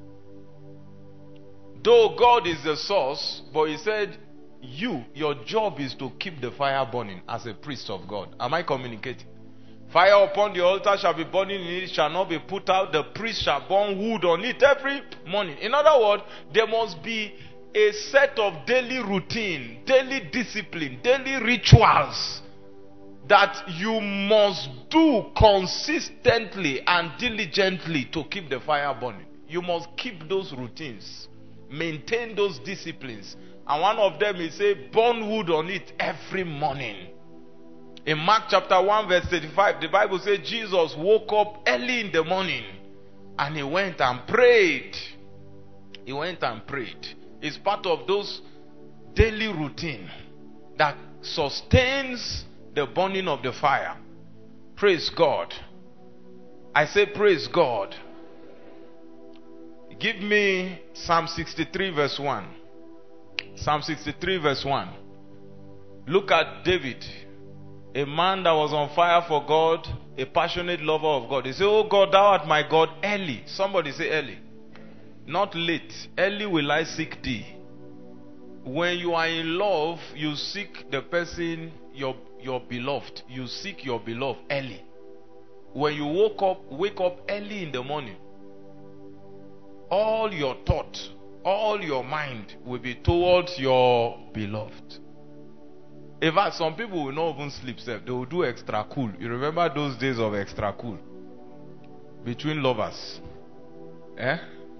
Though God is the source, but He said, you, your job is to keep the fire burning as a priest of God. Am I communicating? Fire upon the altar shall be burning in it, shall not be put out. The priest shall burn wood on it every morning. In other words, there must be a set of daily routine, daily discipline, daily rituals that you must do consistently and diligently to keep the fire burning. You must keep those routines, maintain those disciplines. And one of them is say, burn wood on it every morning. In Mark chapter one verse thirty-five, the Bible says Jesus woke up early in the morning and He went and prayed. He went and prayed. It's part of those daily routine that sustains the burning of the fire. Praise God. I say praise God. Give me Psalm sixty-three verse one. Psalm sixty-three verse one. Look at David. A man that was on fire for God, a passionate lover of God. He said, oh God, thou art my God, early. Somebody say early. Not late. Early will I seek thee. When you are in love, you seek the person, your, your beloved. You seek your beloved early. When you woke up, wake up early in the morning, all your thought, all your mind will be towards your beloved. In fact, some people will not even sleep safe. They will do extra cool. You remember those days of extra cool? Between lovers. Eh?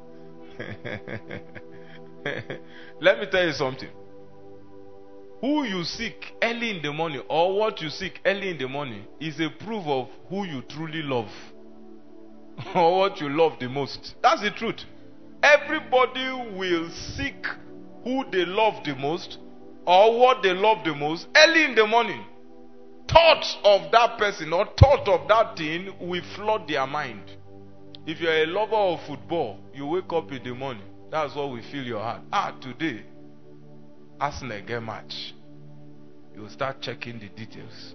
Let me tell you something. Who you seek early in the morning, or what you seek early in the morning, is a proof of who you truly love. Or what you love the most. That's the truth. Everybody will seek who they love the most, or what they love the most, early in the morning. Thoughts of that person or thought of that thing will flood their mind. If you're a lover of football, you wake up in the morning. That's what will fill your heart. Ah, today, Arsenal get match. You start checking the details.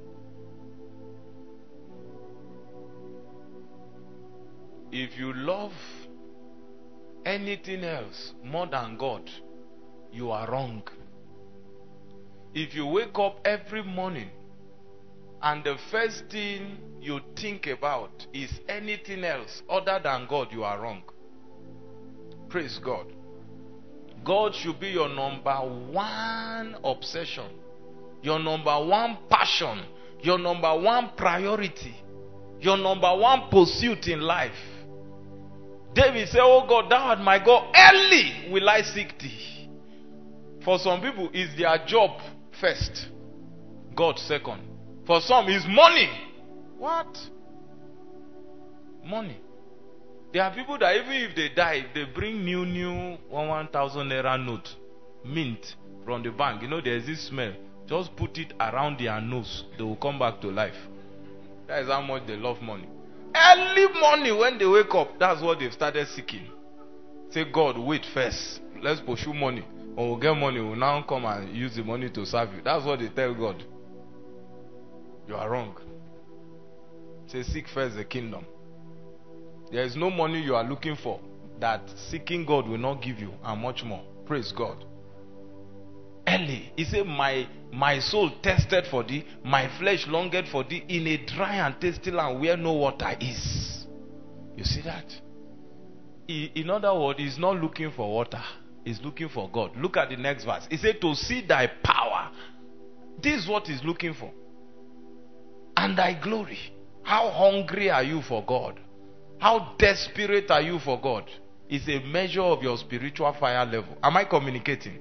If you love anything else more than God, you are wrong. If you wake up every morning and the first thing you think about is anything else other than God, you are wrong. Praise God. God should be your number one obsession, your number one passion, your number one priority, your number one pursuit in life. David said, "Oh God, thou art my God, early will I seek thee." For some people, it's their job first, God second. For some, it's money. What? Money. There are people that even if they die, if they bring new, new one, one thousand naira note, mint from the bank, you know, there's this smell. Just put it around their nose. They will come back to life. That is how much they love money. Early morning when they wake up, that's what they've started seeking. Say, God, wait first. Let's pursue money. When we get money, we'll now come and use the money to serve you. That's what they tell God. You are wrong. Say, seek first the kingdom. There is no money you are looking for that seeking God will not give you, and much more. Praise God. Early, he said, my, my soul thirsted for thee, my flesh longed for thee in a dry and thirsty land where no water is. You see that? In other words, he's not looking for water. He's looking for God. Look at the next verse. He said, to see thy power. This is what he's looking for. And thy glory. How hungry are you for God? How desperate are you for God? It's a measure of your spiritual fire level. Am I communicating?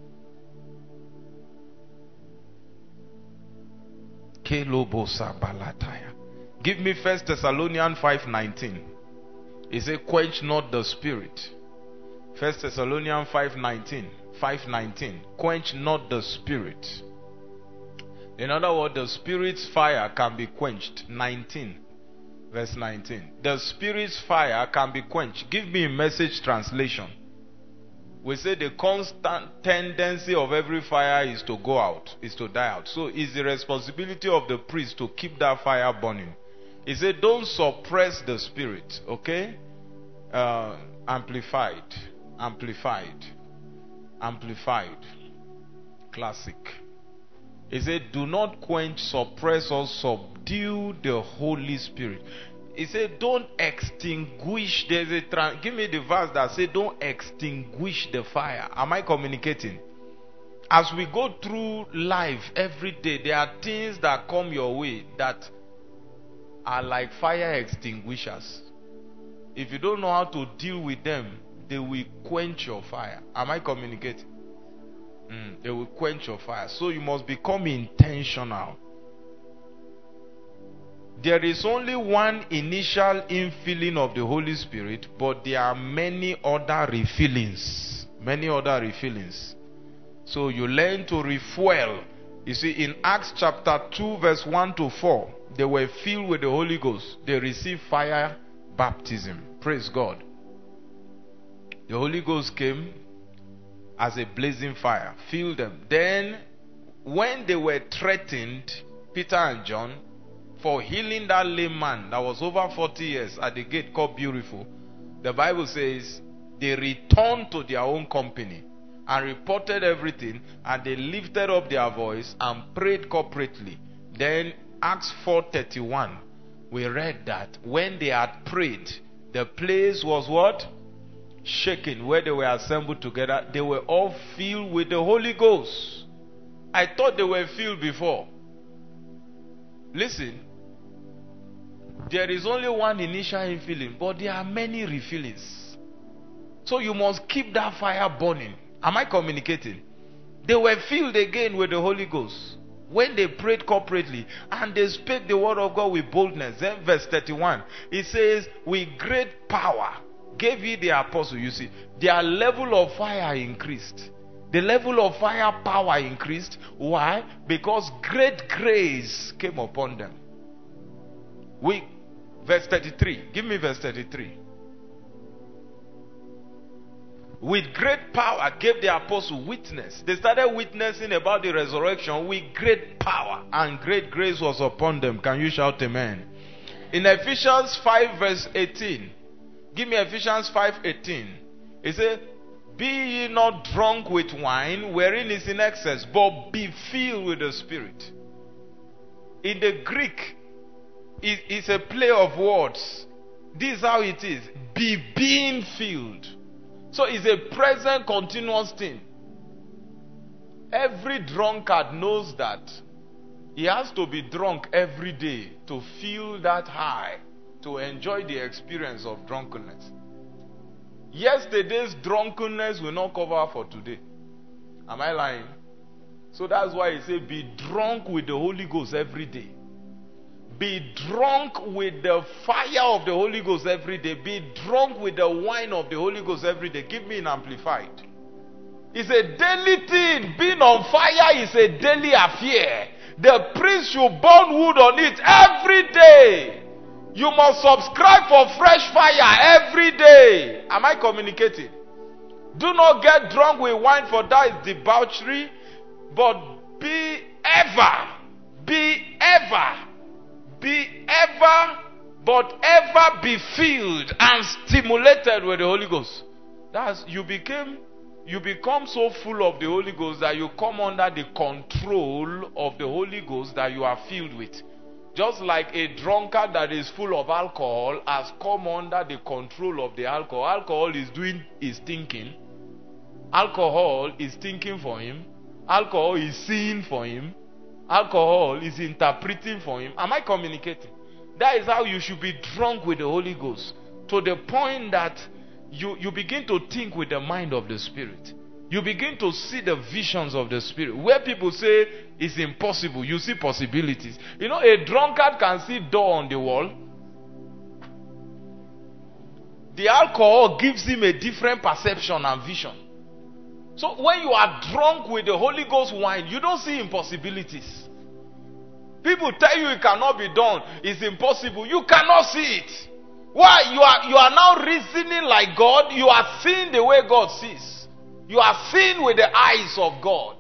Give me First Thessalonians five nineteen. He said, quench not the spirit. First Thessalonians five nineteen. five nineteen. Quench not the spirit. In other words, the spirit's fire can be quenched. nineteen. Verse nineteen. The spirit's fire can be quenched. Give me a Message translation. We say the constant tendency of every fire is to go out, is to die out. So it's the responsibility of the priest to keep that fire burning. He said, don't suppress the spirit. Okay? Uh, amplified. Amplified. Amplified. Classic. He said, do not quench, suppress, or subdue the Holy Spirit. He said, don't extinguish. There's a trans- give me the verse that says, don't extinguish the fire. Am I communicating? As we go through life every day, there are things that come your way that are like fire extinguishers. If you don't know how to deal with them, they will quench your fire. Am I communicating? Mm, they will quench your fire. So you must become intentional. There is only one initial infilling of the Holy Spirit, but there are many other refillings. Many other refillings. So you learn to refuel. You see, in Acts chapter two, verse one to four, they were filled with the Holy Ghost. They received fire baptism. Praise God. The Holy Ghost came as a blazing fire, filled them. Then, when they were threatened, Peter and John, for healing that lame man that was over forty years at the gate called Beautiful, the Bible says they returned to their own company and reported everything, and they lifted up their voice and prayed corporately. Then Acts four thirty-one, we read that when they had prayed, the place was what? Shaken. Where they were assembled together, they were all filled with the Holy Ghost, I thought they were filled before. Listen, there is only one initial infilling, but there are many refillings. So you must keep that fire burning. Am I communicating? They were filled again with the Holy Ghost when they prayed corporately and they spake the word of God with boldness. Then verse thirty-one, it says, with great power gave he the apostle. You see, their level of fire increased. The level of fire power increased. Why? Because great grace came upon them. We, verse thirty-three. Give me verse thirty-three. With great power gave the apostle witness. They started witnessing about the resurrection with great power, and great grace was upon them. Can you shout amen? In Ephesians five verse eighteen. Give me Ephesians five eighteen. It says, be ye not drunk with wine, wherein is in excess, but be filled with the Spirit. In the Greek, it, it's a play of words. This is how it is. Be being filled. So it's a present continuous thing. Every drunkard knows that he has to be drunk every day to feel that high, to enjoy the experience of drunkenness. Yesterday's drunkenness will not cover for today. Am I lying? So that's why he said, be drunk with the Holy Ghost every day. Be drunk with the fire of the Holy Ghost every day. Be drunk with the wine of the Holy Ghost every day. Give me an amplified. It's a daily thing. Being on fire is a daily affair. The priest should burn wood on it every day. You must subscribe for fresh fire every day. Am I communicating? Do not get drunk with wine, for that is debauchery. But be ever, be ever, be ever, but ever be filled and stimulated with the Holy Ghost. That's, you became, you become so full of the Holy Ghost that you come under the control of the Holy Ghost that you are filled with. Just like a drunkard that is full of alcohol has come under the control of the alcohol. Alcohol is doing his thinking. Alcohol is thinking for him. Alcohol is seeing for him. Alcohol is interpreting for him. Am I communicating? That is how you should be drunk with the Holy Ghost. To the point that you, you begin to think with the mind of the Spirit. You begin to see the visions of the Spirit. Where people say it's impossible, you see possibilities. You know, a drunkard can see door on the wall. The alcohol gives him a different perception and vision. So when you are drunk with the Holy Ghost wine, you don't see impossibilities. People tell you it cannot be done, it's impossible. You cannot see it. Why? You are, you are now reasoning like God. You are seeing the way God sees. You are seeing with the eyes of God.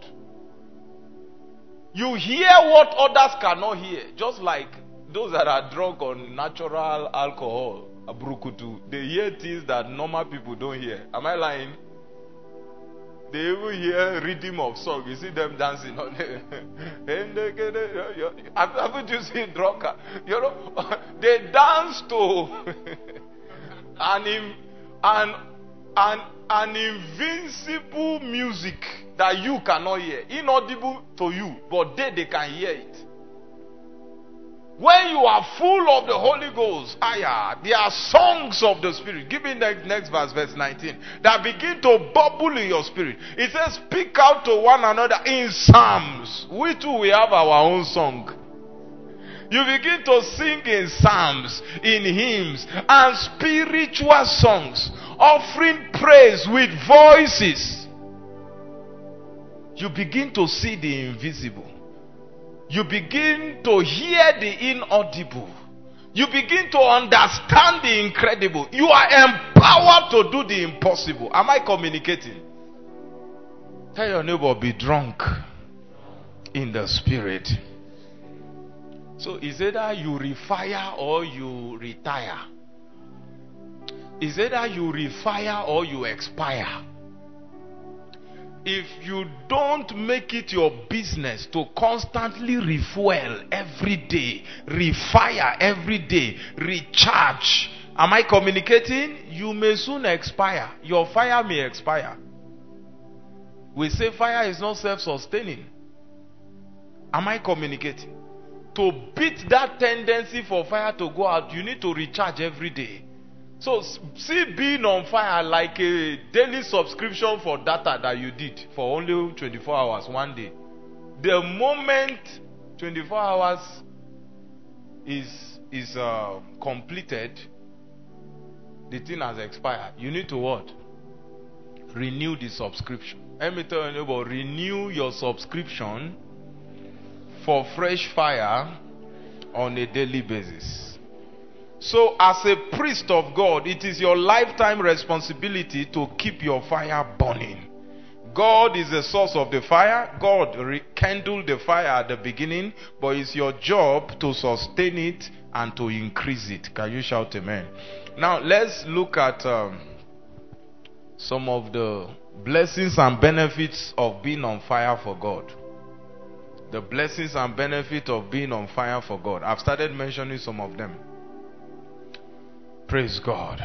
You hear what others cannot hear. Just like those that are drunk on natural alcohol, abrukutu, they hear things that normal people don't hear. Am I lying? They even hear rhythm of song. You see them dancing on it. Haven't you seen drunkard? You know, they dance to an, an, an, an invincible music that you cannot hear. Inaudible to you, but they, they can hear it. When you are full of the Holy Ghost, ayah, there are songs of the Spirit. Give me the next verse, verse nineteen. That begin to bubble in your spirit. It says, speak out to one another in psalms. We too, we have our own song. You begin to sing in psalms, in hymns, and spiritual songs, offering praise with voices. You begin to see the invisible. You begin to hear the inaudible. You begin to understand the incredible. You are empowered to do the impossible. Am I communicating? Tell your neighbor, be drunk in the Spirit. So it's either you refire or you retire. It's either you refire or you expire. If you don't make it your business to constantly refuel every day, refire every day, recharge, am I communicating? You may soon expire. Your fire may expire. We say fire is not self-sustaining. Am I communicating? To beat that tendency for fire to go out, you need to recharge every day. So see being on fire like a daily subscription for data that you did for only twenty-four hours one day. The moment twenty-four hours is is uh, completed, the thing has expired. You need to what? Renew the subscription. Let me tell you about renew your subscription for fresh fire on a daily basis. So as a priest of God, it is your lifetime responsibility to keep your fire burning. God is the source of the fire. God rekindled the fire at the beginning, but it's your job to sustain it and to increase it. Can you shout amen? Now let's look at um, some of the blessings and benefits of being on fire for God. The blessings and benefits of being on fire for God. I've started mentioning some of them. Praise God.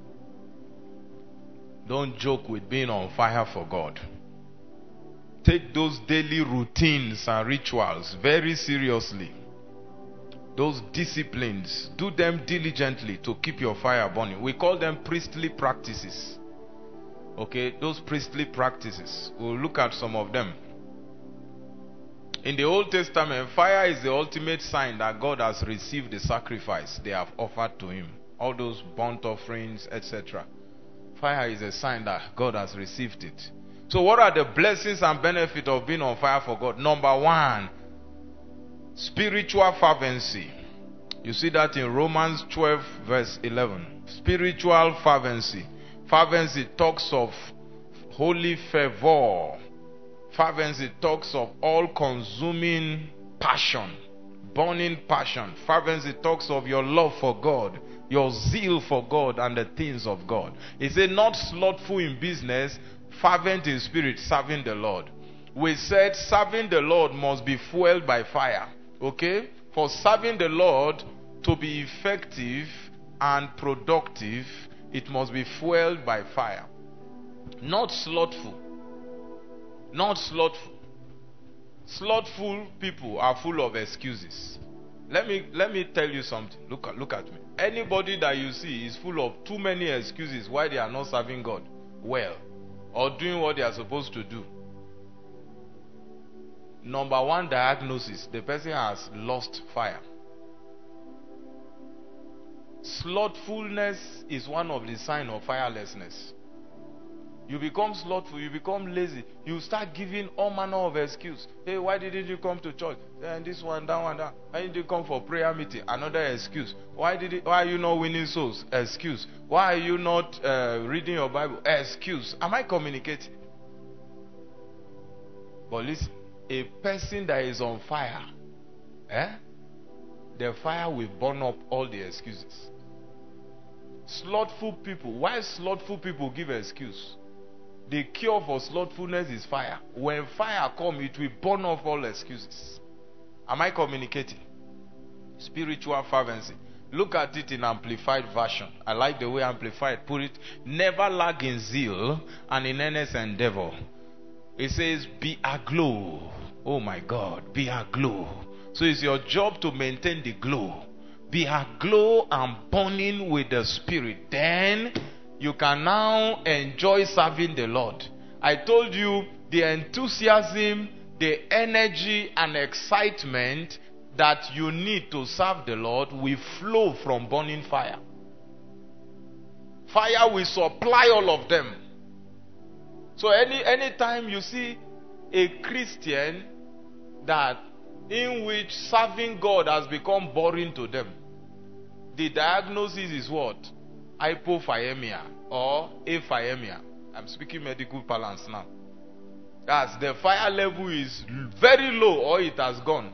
Don't joke with being on fire for God. Take those daily routines and rituals very seriously. Those disciplines, do them diligently to keep your fire burning. We call them priestly practices. Okay, those priestly practices. We'll look at some of them. In the Old Testament, fire is the ultimate sign that God has received the sacrifice they have offered to him. All those burnt offerings, et cetera. Fire is a sign that God has received it. So what are the blessings and benefits of being on fire for God? Number one, spiritual fervency. You see that in Romans twelve verse eleven. Spiritual fervency. Fervency talks of holy fervor. Fervency talks of all-consuming passion. Burning passion. Fervency talks of your love for God, your zeal for God and the things of God. He said, not slothful in business, fervent in spirit, serving the Lord. We said serving the Lord must be fueled by fire. Okay? For serving the Lord to be effective and productive, it must be fueled by fire. Not slothful. Not slothful. Slothful people are full of excuses. Let me let me tell you something. Look at look at me. Anybody that you see is full of too many excuses why they are not serving God well or doing what they are supposed to do. Number one diagnosis, the person has lost fire. Slothfulness is one of the signs of firelessness. You become slothful, you become lazy, you start giving all manner of excuse. Hey, why didn't you come to church? And this one, that one, that. Why didn't you come for prayer meeting? Another excuse. Why did it, why are you not winning souls? Excuse. Why are you not uh, reading your Bible? Excuse. Am I communicating? But listen, a person that is on fire, eh? The fire will burn up all the excuses. Slothful people. Why slothful people give excuse? The cure for slothfulness is fire. When fire comes, it will burn off all excuses. Am I communicating? Spiritual fervency. Look at it in Amplified version. I like the way Amplified put it. Never lag in zeal and in earnest endeavor. It says, be aglow. Oh my God, be aglow. So it's your job to maintain the glow. Be aglow and burning with the Spirit. Then you can now enjoy serving the Lord. I told you the enthusiasm, the energy and excitement that you need to serve the Lord will flow from burning fire. Fire will supply all of them. So any anytime you see a Christian that in which serving God has become boring to them, the diagnosis is what? Hypothyemia or aphyemia. I'm speaking medical balance now. As the fire level is very low or it has gone.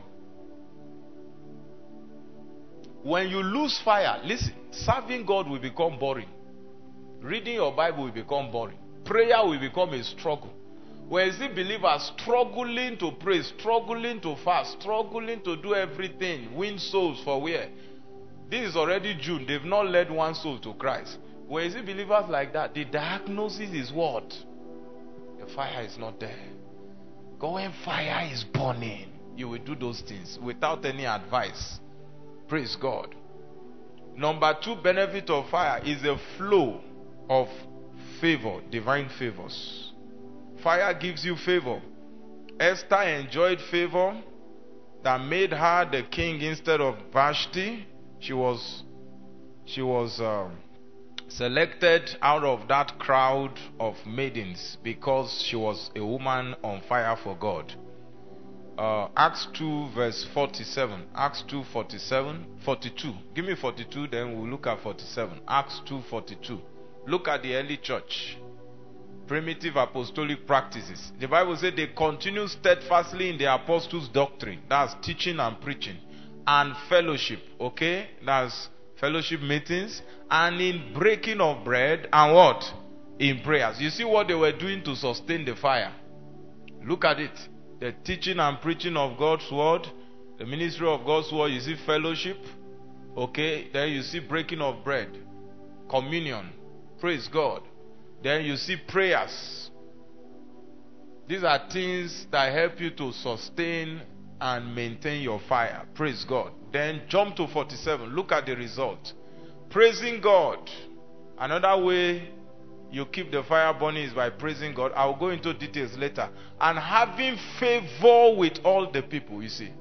When you lose fire, listen, serving God will become boring. Reading your Bible will become boring. Prayer will become a struggle. When you see believers struggling to pray, struggling to fast, struggling to do everything, win souls for where? This is already June. They've not led one soul to Christ. When you see believers like that, the diagnosis is what? The fire is not there. Go when fire is burning. you will do those things without any advice. Praise God. Number two benefit of fire is a flow of favor, divine favors. Fire gives you favor. Esther enjoyed favor that made her the king instead of Vashti. She was she was um, selected out of that crowd of maidens because she was a woman on fire for God. Uh, Acts two verse forty-seven. Acts two forty-seven, forty-two. Give me forty-two, then we'll look at forty-seven. Acts two forty-two. Look at the early church. Primitive apostolic practices. The Bible said they continued steadfastly in the apostles' doctrine. That's teaching and preaching. And fellowship. Okay? That's fellowship meetings. And in breaking of bread. And what? In prayers. You see what they were doing to sustain the fire. Look at it. The teaching and preaching of God's word. The ministry of God's word. You see fellowship. Okay? Then you see breaking of bread. Communion. Praise God. Then you see prayers. These are things that help you to sustain and maintain your fire. Praise God. Then jump to forty-seven. Look at the result. Praising God. Another way you keep the fire burning is by praising God. I will go into details later. And having favor with all the people, you see.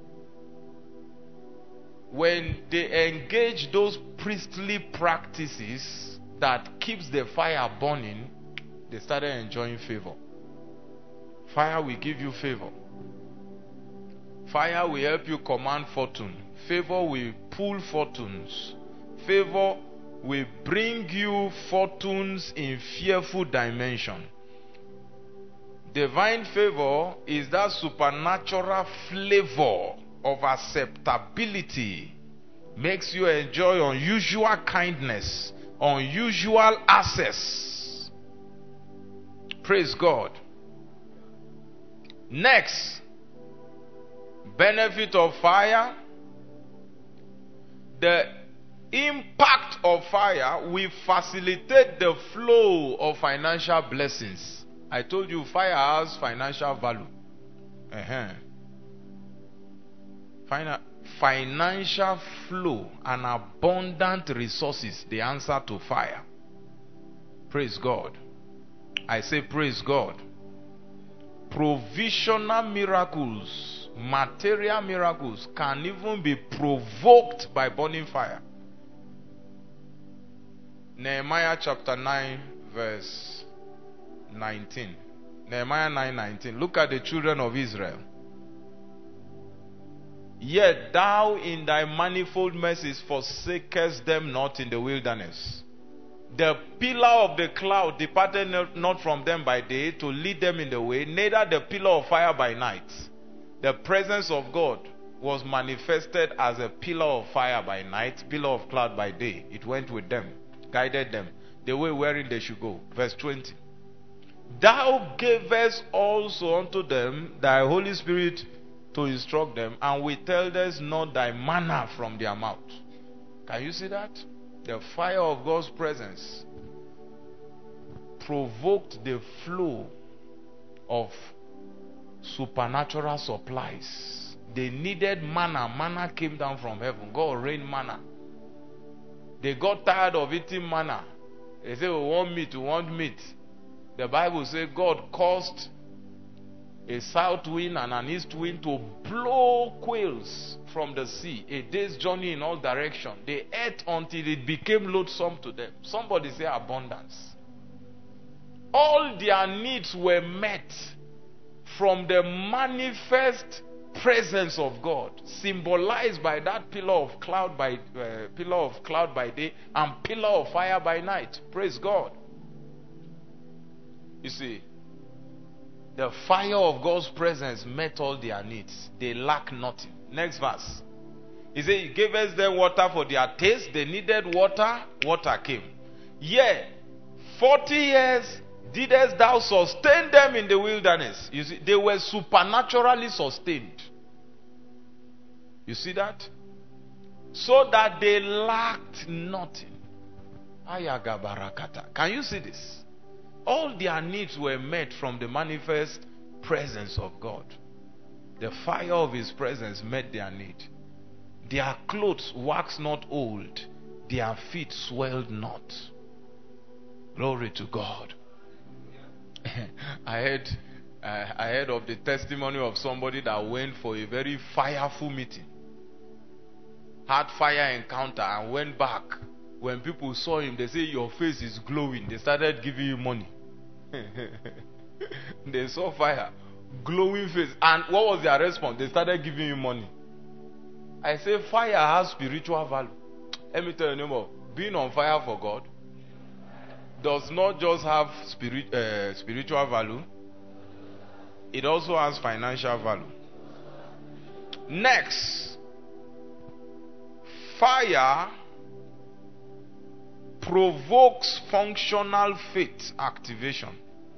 When they engage those priestly practices that keeps the fire burning, they started enjoying favor. Fire will give you favor. Fire will help you command fortune. Favor will pull fortunes. Favor will bring you fortunes in fearful dimension. Divine favor is that supernatural flavor of acceptability. Makes you enjoy unusual kindness, unusual access. Praise God. Next, benefit of fire. The impact of fire will facilitate the flow of financial blessings. I told you fire has financial value. Uh-huh. Final, financial flow and abundant resources, the answer to fire. Praise God. I say praise God. Provisional miracles, material miracles can even be provoked by burning fire. Nehemiah chapter nine verse nineteen. Nehemiah nine nineteen. Look at the children of Israel. Yet thou in thy manifold mercies forsakest them not in the wilderness. The pillar of the cloud departed not from them by day to lead them in the way, neither the pillar of fire by night. The presence of God was manifested as a pillar of fire by night, pillar of cloud by day. It went with them, guided them the way wherein they should go. Verse twenty. Thou gavest also unto them thy Holy Spirit to instruct them, and withheldest not thy manna from their mouth. Can you see that? The fire of God's presence provoked the flow of supernatural supplies. They needed manna. Manna came down from heaven. God rained manna. They got tired of eating manna. They said, we want meat, we want meat. The Bible says God caused a south wind and an east wind to blow quails from the sea, a day's journey in all directions. They ate until it became loathsome to them. Somebody say abundance. All their needs were met from the manifest presence of God, symbolized by that pillar of cloud by uh, pillar of cloud by day and pillar of fire by night. Praise God. You see, the fire of God's presence met all their needs. They lack nothing. Next verse. He said, he gave us them water for their taste. They needed water. Water came. Yea, forty years didst thou sustain them in the wilderness. You see, they were supernaturally sustained. You see that? So that they lacked nothing. Ayagabarakata. Can you see this? All their needs were met from the manifest presence of God. The fire of his presence met their need. Their clothes waxed not old, their feet swelled not. Glory to God. I heard, uh, I heard of the testimony of somebody that went for a very fireful meeting, had fire encounter, and went back. When people saw him, they say, your face is glowing. They started giving you money. They saw fire, glowing face, and what was their response? They started giving you money. I say fire has spiritual value. Let me tell you anymore. Being on fire for God does not just have spirit, uh, spiritual value, it also has financial value. Next, fire provokes functional faith activation.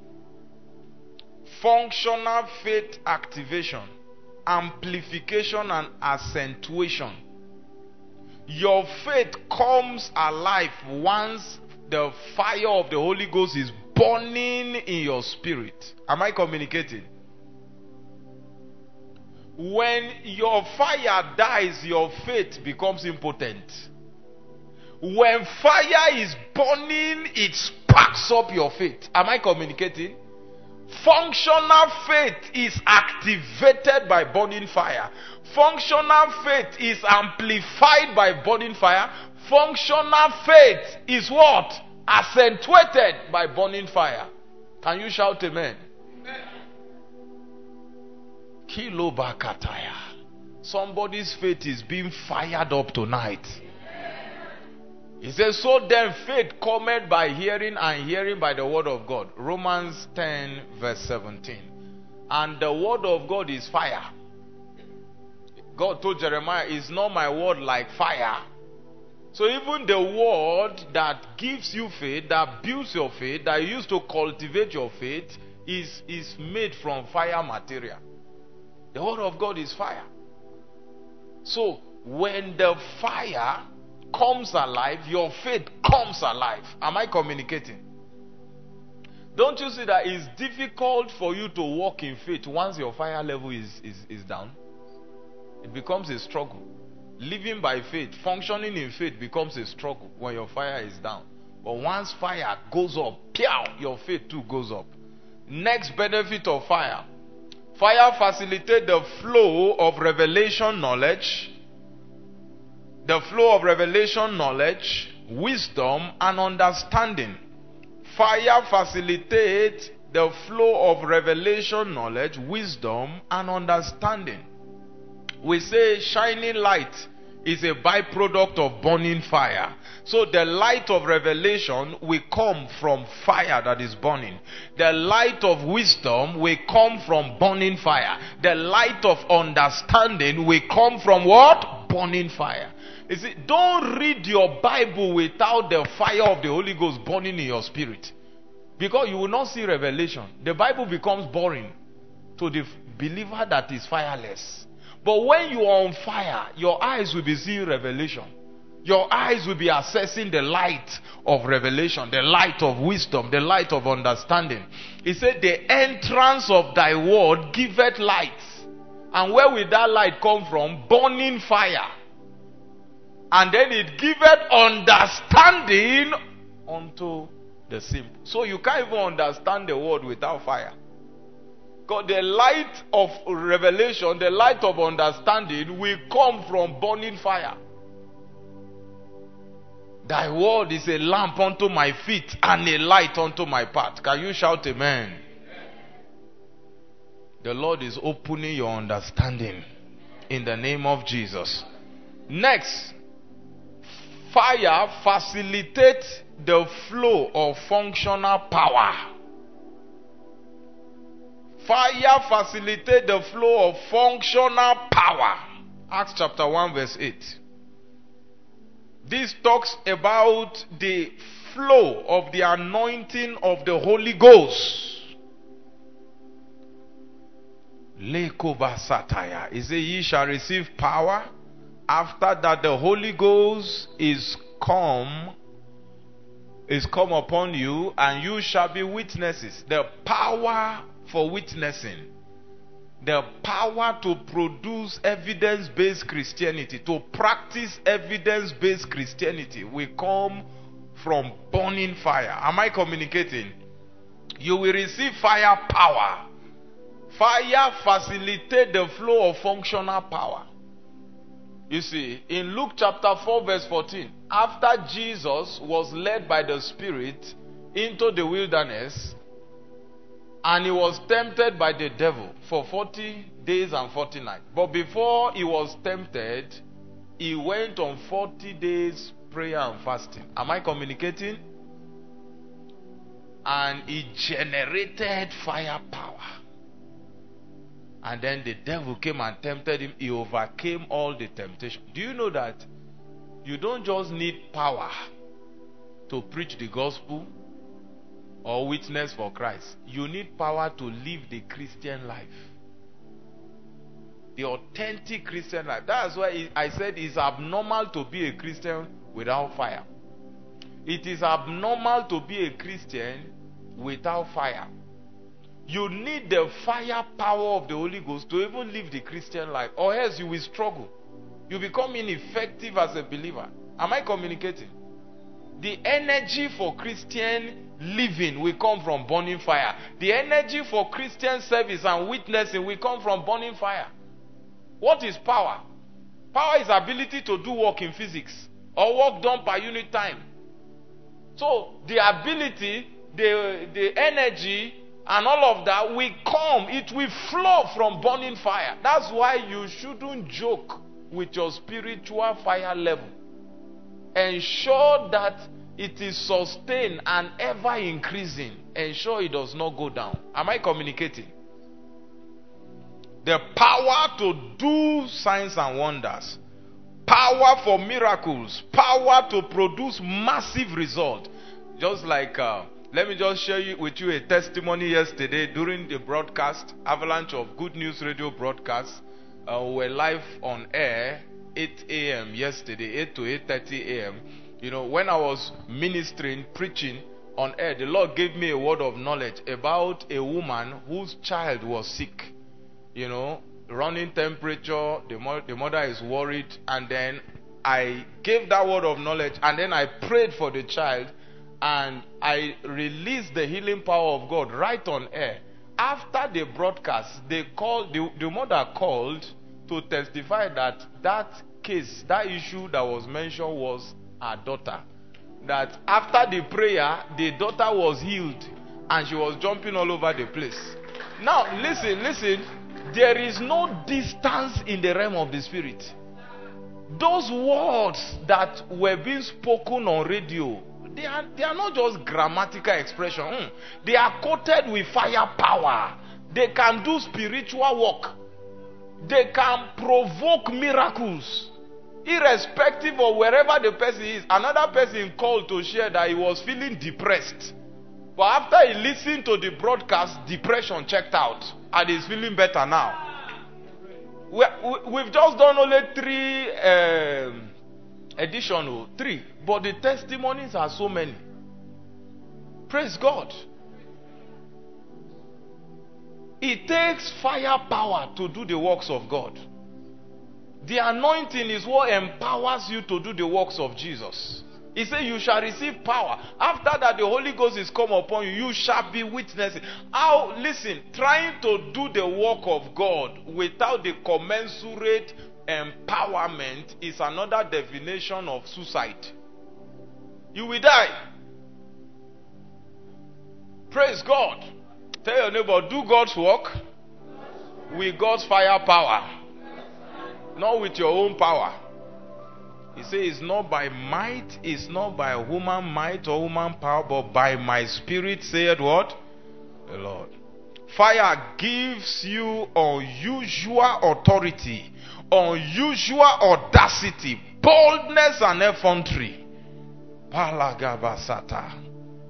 Functional faith activation, amplification and accentuation. Your faith comes alive once the fire of the Holy Ghost is burning in your spirit. Am I communicating? When your fire dies, your faith becomes impotent. When fire is burning, it sparks up your faith. Am I communicating? Functional faith is activated by burning fire. Functional faith is amplified by burning fire. Functional faith is what? Accentuated by burning fire. Can you shout amen? Kilo bakataya. Somebody's faith is being fired up tonight. He says, so then faith cometh by hearing, and hearing by the word of God. Romans ten verse seventeen. And the word of God is fire. God told Jeremiah, is not my word like fire? So even the word that gives you faith, that builds your faith, that you use to cultivate your faith, is, is made from fire material. The word of God is fire. So when the fire comes alive, your faith comes alive. Am I communicating? Don't you see that it's difficult for you to walk in faith once your fire level is, is, is down? It becomes a struggle. Living by faith, functioning in faith becomes a struggle when your fire is down. But once fire goes up, piao, your faith too goes up. Next benefit of fire. Fire facilitates the flow of revelation knowledge. The flow of revelation knowledge, wisdom, and understanding. Fire facilitates the flow of revelation knowledge, wisdom, and understanding. We say shining light is a byproduct of burning fire. So the light of revelation will come from fire that is burning. The light of wisdom will come from burning fire. The light of understanding will come from what? Burning fire. You see, don't read your Bible without the fire of the Holy Ghost burning in your spirit. Because you will not see revelation. The Bible becomes boring to the believer that is fireless. But when you are on fire, your eyes will be seeing revelation. Your eyes will be accessing the light of revelation, the light of wisdom, the light of understanding. He said, the entrance of thy word giveth light. And where will that light come from? Burning fire. And then it giveth understanding unto the simple. So you can't even understand the word without fire. Because the light of revelation, the light of understanding will come from burning fire. Thy word is a lamp unto my feet and a light unto my path. Can you shout amen? Amen. The Lord is opening your understanding in the name of Jesus. Next, fire facilitates the flow of functional power. Fire facilitates the flow of functional power. Acts chapter one verse eight. This talks about the flow of the anointing of the Holy Ghost. Lekobasataya. It says, ye shall receive power after that the Holy Ghost is come is come upon you, and you shall be witnesses. The power for witnessing. The power to produce evidence-based Christianity, to practice evidence-based Christianity, will come from burning fire. Am I communicating? You will receive fire power. Fire facilitates the flow of functional power. You see, in Luke chapter four verse fourteen, after Jesus was led by the Spirit into the wilderness, and he was tempted by the devil for forty days and forty nights. But before he was tempted, he went on forty days prayer and fasting. Am I communicating? And he generated fire power. And then the devil came and tempted him. He overcame all the temptation. Do you know that you don't just need power to preach the gospel or witness for Christ? You need power to live the Christian life. The authentic Christian life. That's why I said it's abnormal to be a Christian without fire. It is abnormal to be a Christian without fire. You need the fire power of the Holy Ghost to even live the Christian life, or else you will struggle. You become ineffective as a believer. Am I communicating? The energy for Christian living will come from burning fire. The energy for Christian service and witnessing will come from burning fire. What is power? Power is ability to do work in physics, or work done per unit time. So the ability, the, the energy, and all of that will come. It will flow from burning fire. That's why you shouldn't joke with your spiritual fire level. Ensure that it is sustained and ever increasing. Ensure it does not go down. Am I communicating? The power to do signs and wonders. Power for miracles. Power to produce massive results. Just like... Uh, Let me just share you, with you a testimony yesterday during the broadcast, Avalanche of Good News Radio broadcast. Uh, we were live on air eight a.m. yesterday, eight to eight thirty a.m. You know, when I was ministering, preaching on air, the Lord gave me a word of knowledge about a woman whose child was sick. You know, running temperature, the, mo- the mother is worried, and then I gave that word of knowledge, and then I prayed for the child. And I released the healing power of God right on air. After the broadcast, they called, the, the mother called to testify that that case, that issue that was mentioned was her daughter. That after the prayer, the daughter was healed and she was jumping all over the place. Now, listen, listen. There is no distance in the realm of the spirit. Those words that were being spoken on radio, They are, they are not just grammatical expression. Mm. They are coated with fire power. They can do spiritual work. They can provoke miracles. Irrespective of wherever the person is. Another person called to share that he was feeling depressed. But after he listened to the broadcast, depression checked out. And he's feeling better now. We, we, we've just done only three... Um, Additional three, but the testimonies are so many. Praise God. It takes fire power to do the works of God. The anointing is what empowers you to do the works of Jesus. He said you shall receive power. After that, the Holy Ghost is come upon you. You shall be witnessing. How, listen, trying to do the work of God without the commensurate empowerment is another definition of suicide. You will die. Praise God. Tell your neighbor, do God's work with God's fire power, not with your own power. He says it's not by might, it's not by human might or human power, but by my spirit, said what? The Lord. Fire gives you unusual authority, unusual audacity, boldness and effrontery. Palagabasata.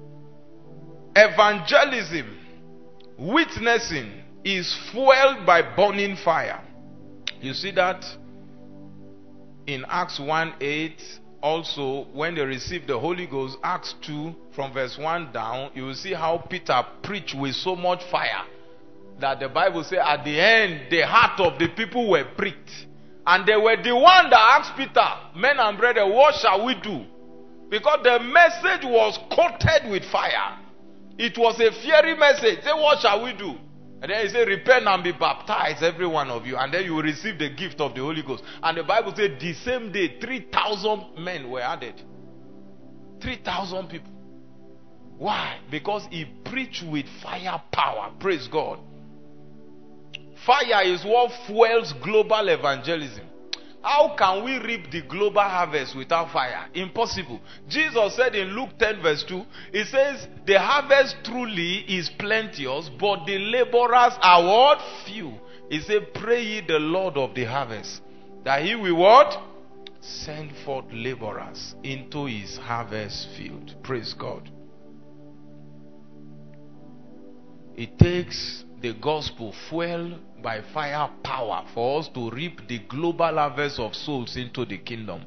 Evangelism, witnessing is fueled by burning fire. You see that in Acts one eight. Also, when they received the Holy Ghost, Acts two, from verse one down, you will see how Peter preached with so much fire. that the Bible says at the end, the heart of the people were pricked. And they were the one that asked Peter, men and brethren, what shall we do? Because the message was coated with fire. It was a fiery message. Say, what shall we do? And then he said, repent and be baptized, every one of you. And then you will receive the gift of the Holy Ghost. And the Bible said the same day, three thousand men were added. three thousand people. Why? Because he preached with fire power. Praise God. Fire is what fuels global evangelism. How can we reap the global harvest without fire? Impossible. Jesus said in Luke ten verse two, he says, the harvest truly is plenteous, but the laborers are what? Few. He said, pray ye the Lord of the harvest, that he will what? Send forth laborers into his harvest field. Praise God. It takes the gospel fueled by fire power for us to reap the global harvest of souls into the kingdom.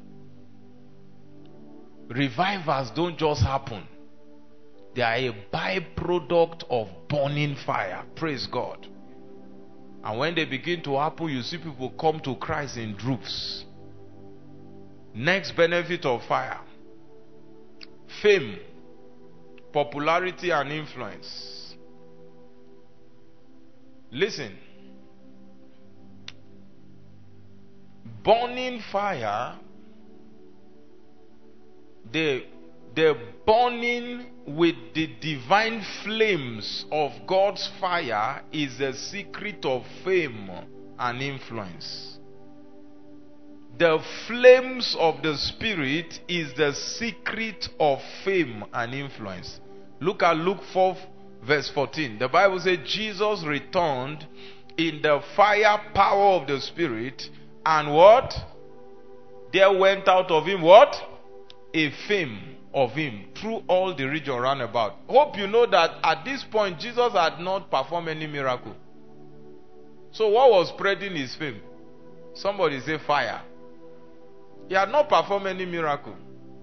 Revivals don't just happen. They are a byproduct of burning fire. Praise God. And when they begin to happen, you see people come to Christ in groups. Next benefit of fire: fame, popularity, and influence. Listen. Burning fire, the, the burning with the divine flames of God's fire is the secret of fame and influence. The flames of the Spirit is the secret of fame and influence. Look at Luke four verse fourteen. The Bible says Jesus returned in the fire power of the Spirit, and what? There went out of him what? A fame of him through all the region round about. Hope you know that at this point Jesus had not performed any miracle. So what was spreading his fame? Somebody say fire. He had not performed any miracle.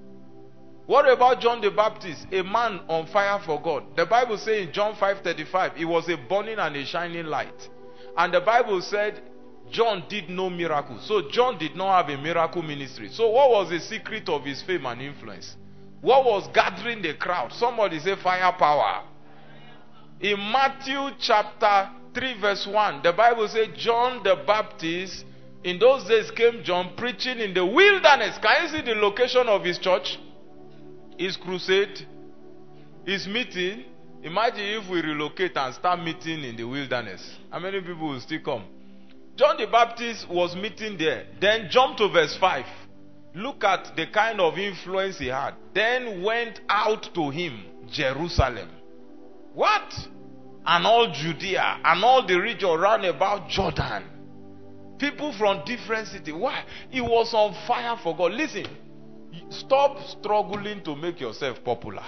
What about John the Baptist, a man on fire for God? The Bible says in John five thirty-five, it was a burning and a shining light. And the Bible said John did no miracle. So John did not have a miracle ministry. So what was the secret of his fame and influence? What was gathering the crowd? Somebody say fire power. In Matthew chapter three verse one, the Bible says John the Baptist, in those days came John preaching in the wilderness. Can you see the location of his church? His crusade, his meeting. Imagine if we relocate and start meeting in the wilderness. How many people will still come? John the Baptist was meeting there. Then jump to verse five. Look at the kind of influence he had. Then went out to him Jerusalem. What? And all Judea and all the region round about Jordan. People from different cities. Why? He was on fire for God. Listen. Stop struggling to make yourself popular.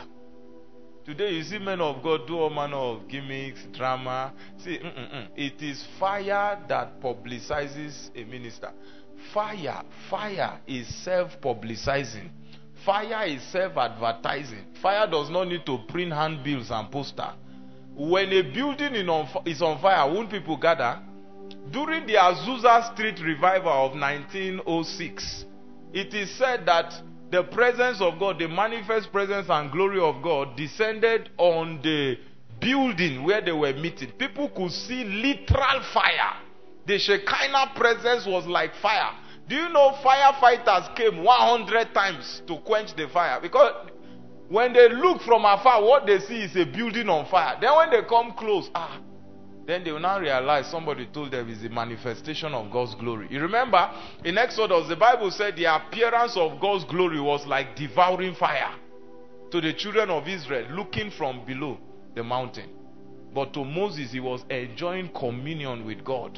Today you see men of God do all manner of gimmicks, drama. See, mm-mm-mm. It is fire that publicizes a minister. Fire, fire is self-publicizing. Fire is self-advertising. Fire does not need to print handbills and poster. When a building is on fire, won't people gather? During the Azusa Street revival of nineteen oh six, it is said that the presence of God, the manifest presence and glory of God, descended on the building where they were meeting. People could see literal fire. The Shekinah presence was like fire. Do you know firefighters came one hundred times to quench the fire? Because when they look from afar, what they see is a building on fire. Then when they come close, ah, then they will now realize somebody told them it's a manifestation of God's glory. You remember in Exodus, the Bible said the appearance of God's glory was like devouring fire to the children of Israel looking from below the mountain. But to Moses, he was enjoying communion with God.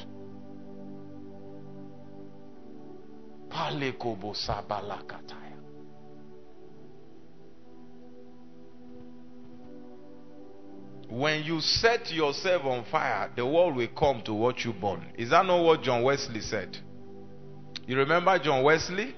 When you set yourself on fire, the world will come to watch you burn. Is that not what John Wesley said? You remember John Wesley?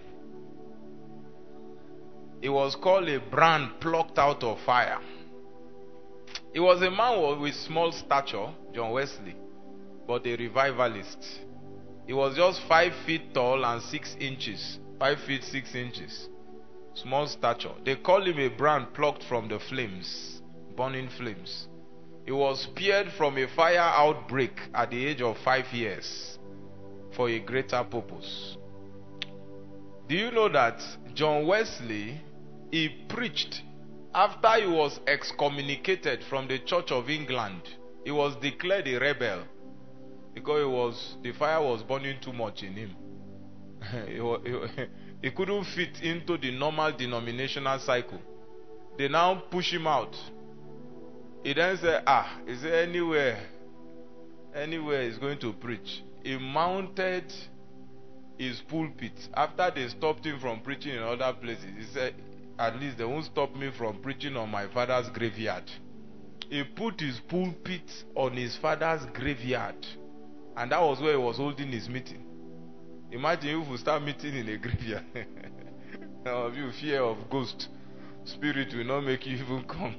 He was called a brand plucked out of fire. He was a man with small stature, John Wesley. but a revivalist. He was just five feet tall and six inches. Five feet, six inches. Small stature. They call him a brand plucked from the flames, burning flames. He was spared from a fire outbreak at the age of five years for a greater purpose. Do you know that John Wesley, he preached after he was excommunicated from the Church of England? He was declared a rebel because it was the fire was burning too much in him. he, he, he couldn't fit into the normal denominational cycle. They now push him out. He then said, ah, is there anywhere, anywhere he's going to preach? He mounted his pulpit. After they stopped him from preaching in other places, he said, at least they won't stop me from preaching on my father's graveyard. He put his pulpit on his father's graveyard, and that was where he was holding his meeting. Imagine if we start meeting in a graveyard. Now, if you fear of ghost, spirit will not make you even come.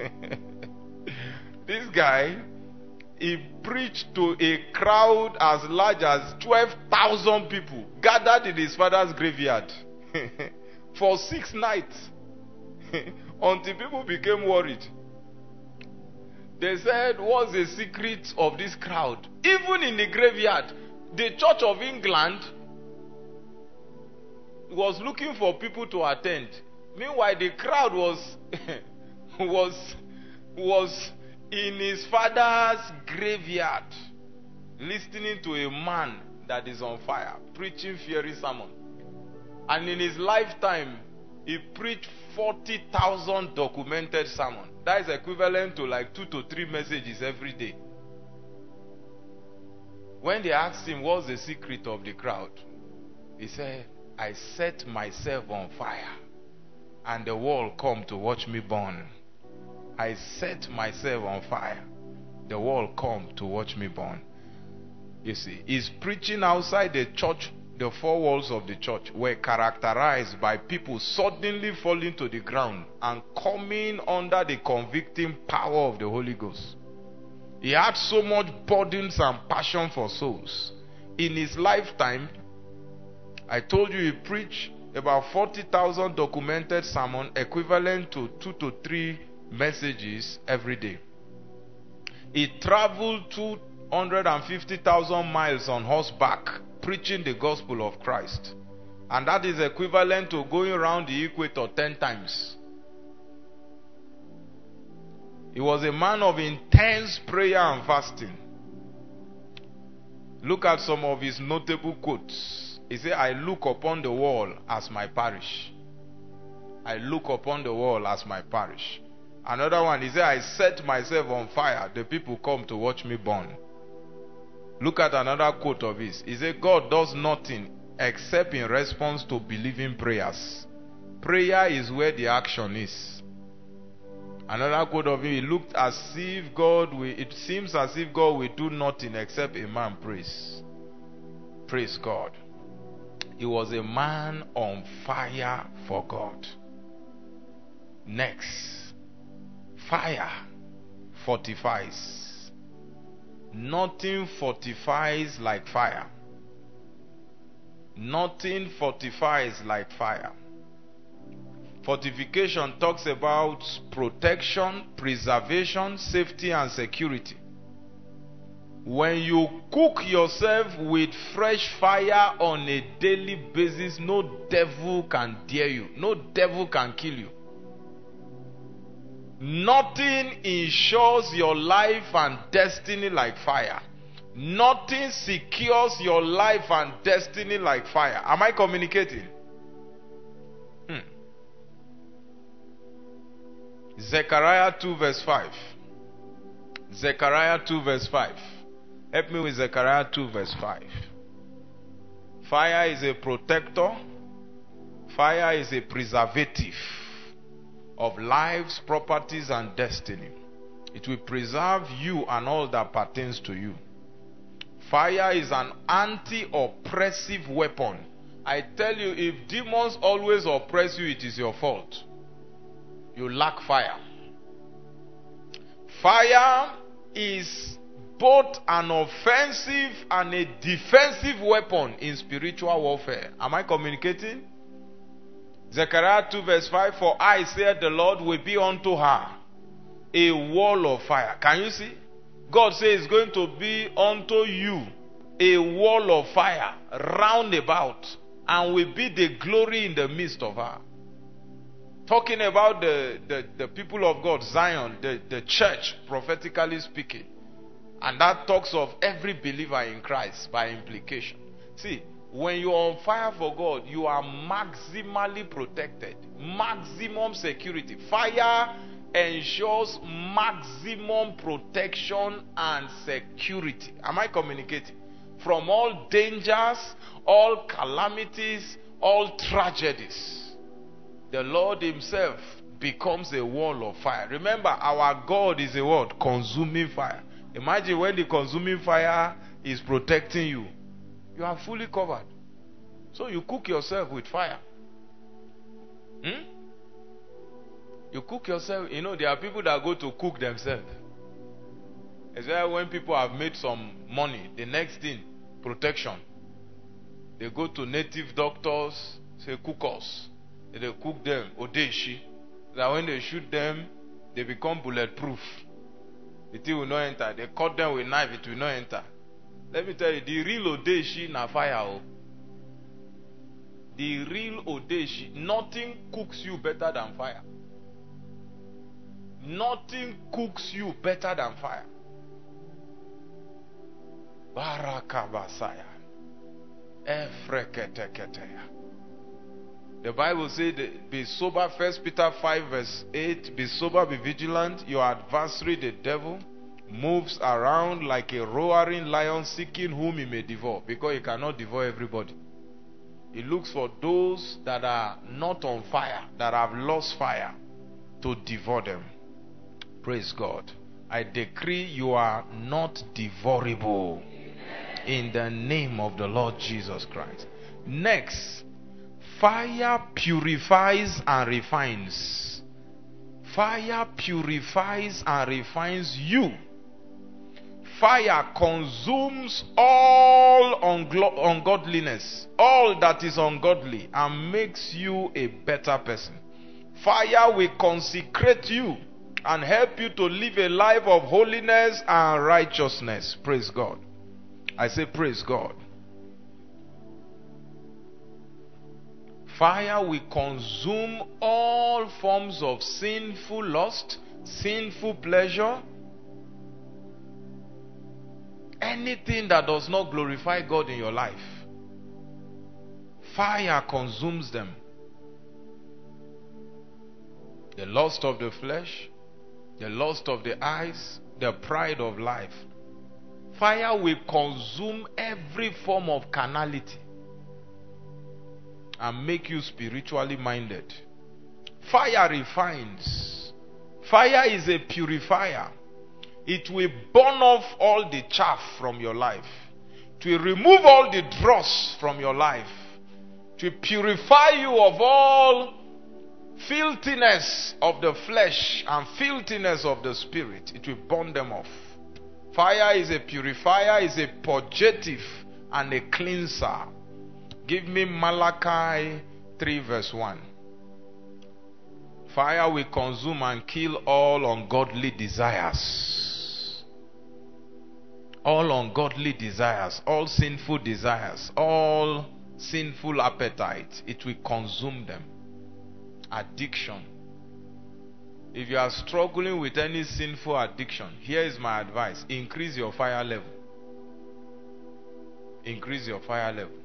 This guy, he preached to a crowd as large as twelve thousand people gathered in his father's graveyard for six nights until people became worried. They said, what's the secret of this crowd? Even in the graveyard, the Church of England was looking for people to attend. Meanwhile, the crowd was was was in his father's graveyard, listening to a man that is on fire, preaching fiery sermon. And in his lifetime, he preached forty thousand documented sermons. That is equivalent to like two to three messages every day. When they asked him what's the secret of the crowd, he said, I set myself on fire and the world come to watch me burn. I set myself on fire, the world come to watch me burn. You see, his preaching outside the church, the four walls of the church, were characterized by people suddenly falling to the ground and coming under the convicting power of the Holy Ghost. He had so much burdens and passion for souls. In his lifetime, I told you he preached about forty thousand documented sermons, equivalent to two to three messages every day. He traveled two hundred fifty thousand miles on horseback, preaching the gospel of Christ. And that is equivalent to going around the equator ten times. He was a man of intense prayer and fasting. Look at some of his notable quotes. He said, I look upon the wall as my parish. I look upon the wall as my parish. Another one, he said, I set myself on fire. The people come to watch me burn. Look at another quote of his. He said, God does nothing except in response to believing prayers. Prayer is where the action is. Another quote of him, he looked as if God will, it seems as if God will do nothing except a man prays. Praise God. He was a man on fire for God. Next, fire fortifies. Nothing fortifies like fire. Nothing fortifies like fire. Fortification talks about protection, preservation, safety, and security. When you cook yourself with fresh fire on a daily basis, no devil can dare you. No devil can kill you. Nothing ensures your life and destiny like fire. Nothing secures your life and destiny like fire. Am I communicating? Hmm. Zechariah two verse five. Zechariah two verse five. Help me with Zechariah two verse five. Fire is a protector. Fire is a preservative of lives, properties, and destiny. It will preserve you and all that pertains to you. Fire is an anti-oppressive weapon. I tell you, if demons always oppress you, it is your fault. You lack fire. Fire is both an offensive and a defensive weapon in spiritual warfare. Am I communicating? Zechariah two verse five, for I, said the Lord, will be unto her a wall of fire. Can you see? God says it's going to be unto you a wall of fire round about, and will be the glory in the midst of her. Talking about the, the, the people of God, Zion, the, the church, prophetically speaking. And that talks of every believer in Christ by implication. See, when you are on fire for God, you are maximally protected. Maximum security. Fire ensures maximum protection and security. Am I communicating? From all dangers, all calamities, all tragedies. The Lord himself becomes a wall of fire. Remember, our God is a what? Consuming fire. Imagine when the consuming fire is protecting you. You are fully covered. So you cook yourself with fire. Hmm? You cook yourself. You know, there are people that go to cook themselves. Especially when people have made some money. The next thing, protection. They go to native doctors, say, cook us. They cook them, odeshi. That when they shoot them, they become bulletproof. The thing will not enter. They cut them with knife, it will not enter. Let me tell you, the real odeshi na fire. Oh. The real odeshi, nothing cooks you better than fire. Nothing cooks you better than fire. Barakabasaya. Efreketeketeya. The Bible said, be sober, First Peter five verse eight, be sober, be vigilant. Your adversary, the devil, moves around like a roaring lion seeking whom he may devour, because he cannot devour everybody. He looks for those that are not on fire, that have lost fire, to devour them. Praise God. I decree you are not devourable in the name of the Lord Jesus Christ. Next, fire purifies and refines. Fire purifies and refines you. Fire consumes all unglo- ungodliness, all that is ungodly, and makes you a better person. Fire will consecrate you and help you to live a life of holiness and righteousness. Praise God. I say praise God. Fire will consume all forms of sinful lust, sinful pleasure, anything that does not glorify God in your life. Fire consumes them. The lust of the flesh, the lust of the eyes, the pride of life. Fire will consume every form of carnality and make you spiritually minded. Fire refines. Fire is a purifier. It will burn off all the chaff from your life. It will remove all the dross from your life. It will purify you of all filthiness of the flesh and filthiness of the spirit. It will burn them off. Fire is a purifier, is a purgative and a cleanser. Give me Malachi three verse one. Fire will consume and kill all ungodly desires. All ungodly desires, all sinful desires, all sinful appetites. It will consume them. Addiction. If you are struggling with any sinful addiction, here is my advice. Increase your fire level. Increase your fire level.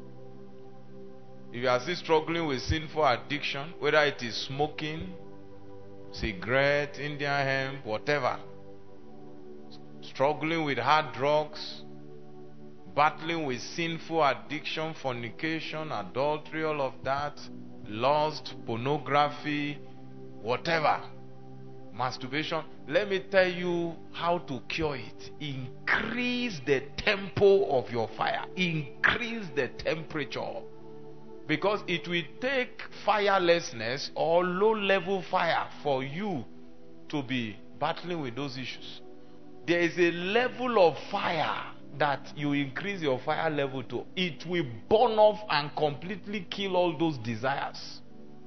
If you are still struggling with sinful addiction, whether it is smoking, cigarette, Indian hemp, whatever, struggling with hard drugs, battling with sinful addiction, fornication, adultery, all of that, lust, pornography, whatever, masturbation, let me tell you how to cure it. Increase the tempo of your fire. Increase the temperature. Because it will take firelessness or low level fire for you to be battling with those issues. There is a level of fire that you increase your fire level to. It will burn off and completely kill all those desires.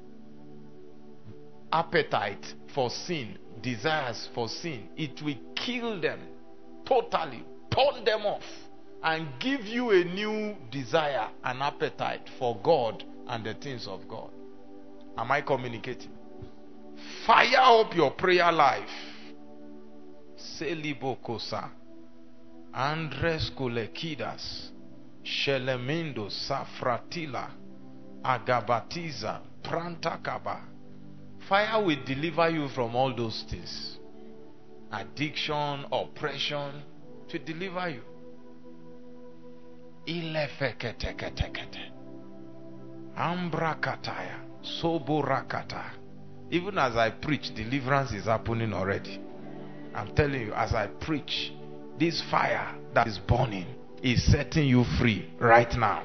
Appetite for sin, desires for sin. It will kill them totally, turn them off, and give you a new desire and appetite for God and the things of God. Am I communicating? Fire up your prayer life. Selibokosa. Andres Kulekidas. Shelemendo Safratila. Agabatiza. Prantakaba. Fire will deliver you from all those things. Addiction, oppression, to deliver you. Ilefeketeketekete. Ambrakataya. Soborakata. Even as I preach, deliverance is happening already. I'm telling you, as I preach, this fire that is burning is setting you free right now.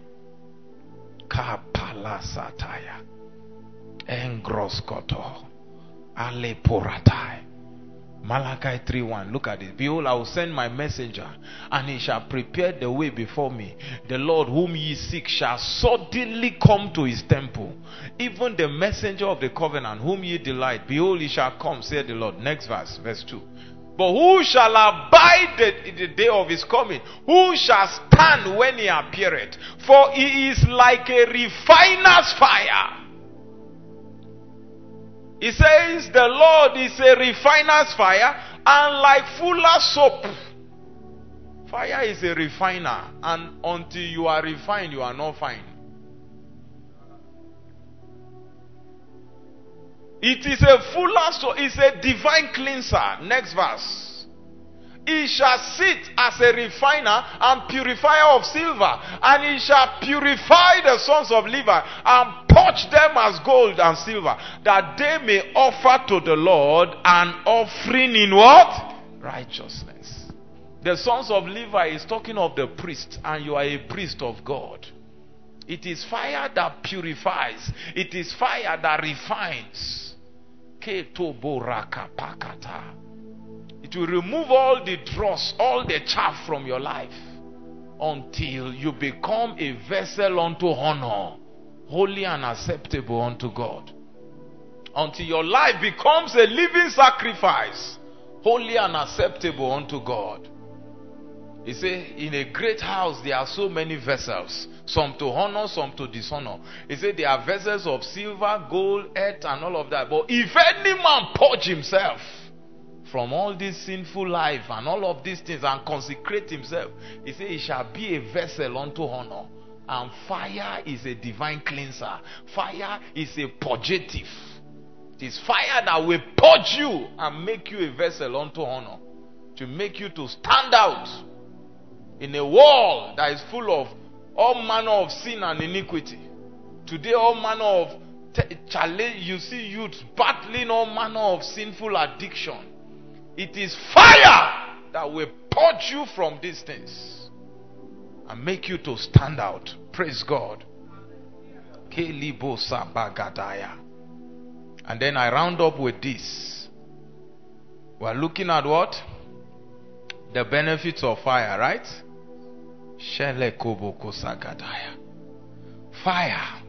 Kapalasataya. Engroskoto. Aleporatai. Malachi three one. Look at it. Behold, I will send my messenger, and he shall prepare the way before me. The Lord whom ye seek shall suddenly come to his temple. Even the messenger of the covenant whom ye delight. Behold, he shall come, saith the Lord. Next verse, verse two. But who shall abide the, the day of his coming? Who shall stand when he appeareth? For he is like a refiner's fire. He says the Lord is a refiner's fire, and like fuller's soap. Fire is a refiner, and until you are refined, you are not fine. It is a fuller's soap, it's a divine cleanser. Next verse. He shall sit as a refiner and purifier of silver, and he shall purify the sons of Levi and purge them as gold and silver, that they may offer to the Lord an offering in what? Righteousness. The sons of Levi is talking of the priest, and you are a priest of God. It is fire that purifies. It is fire that refines. Ketoborakapakata. It will remove all the dross, all the chaff from your life, until you become a vessel unto honor, holy and acceptable unto God. Until your life becomes a living sacrifice, holy and acceptable unto God. He said, in a great house there are so many vessels, some to honor, some to dishonor. He said there are vessels of silver, gold, earth, and all of that. But if any man purge himself from all this sinful life and all of these things and consecrate himself, he said he shall be a vessel unto honor. And fire is a divine cleanser. Fire is a purgative. It is fire that will purge you and make you a vessel unto honor, to make you to stand out in a world that is full of all manner of sin and iniquity. Today all manner of t- challenge, you see youth battling all manner of sinful addiction. It is fire that will purge you from these things and make you to stand out. Praise God. And then I round up with this. We're looking at what? The benefits of fire, right? Fire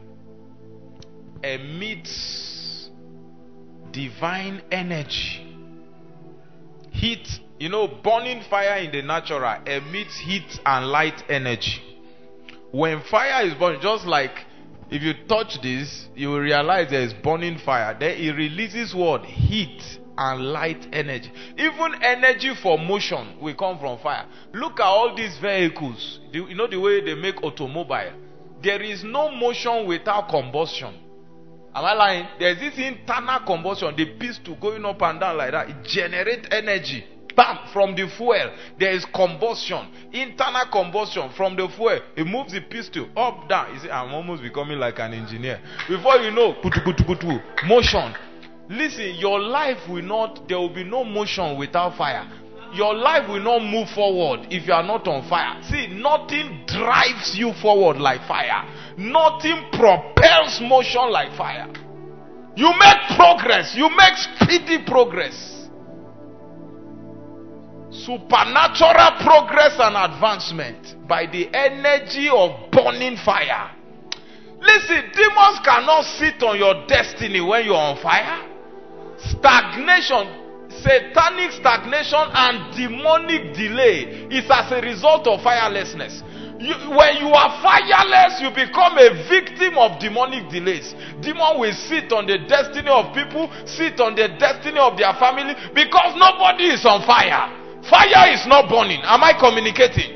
emits divine energy. Heat, you know, burning fire in the natural emits heat and light energy. When fire is burning, just like if you touch this, you will realize there is burning fire. Then it releases what? Heat and light energy. Even energy for motion will come from fire. Look at all these vehicles. You know the way they make automobile. There is no motion without combustion. Am I lying? There is this internal combustion, the piston going up and down like that. It generates energy. Bam! From the fuel, there is combustion. Internal combustion from the fuel. It moves the piston up, down. You see, I'm almost becoming like an engineer. Before you know, kutu, kutu, kutu, motion. Listen, your life will not, there will be no motion without fire. Your life will not move forward if you are not on fire. See, nothing drives you forward like fire. Nothing propels motion like fire. You make progress. You make speedy progress. Supernatural progress and advancement by the energy of burning fire. Listen, demons cannot sit on your destiny when you're on fire. Stagnation, satanic stagnation and demonic delay is as a result of firelessness. You, when you are fireless, you become a victim of demonic delays. Demon will sit on the destiny of people, sit on the destiny of their family, because nobody is on fire. Fire is not burning. Am I communicating?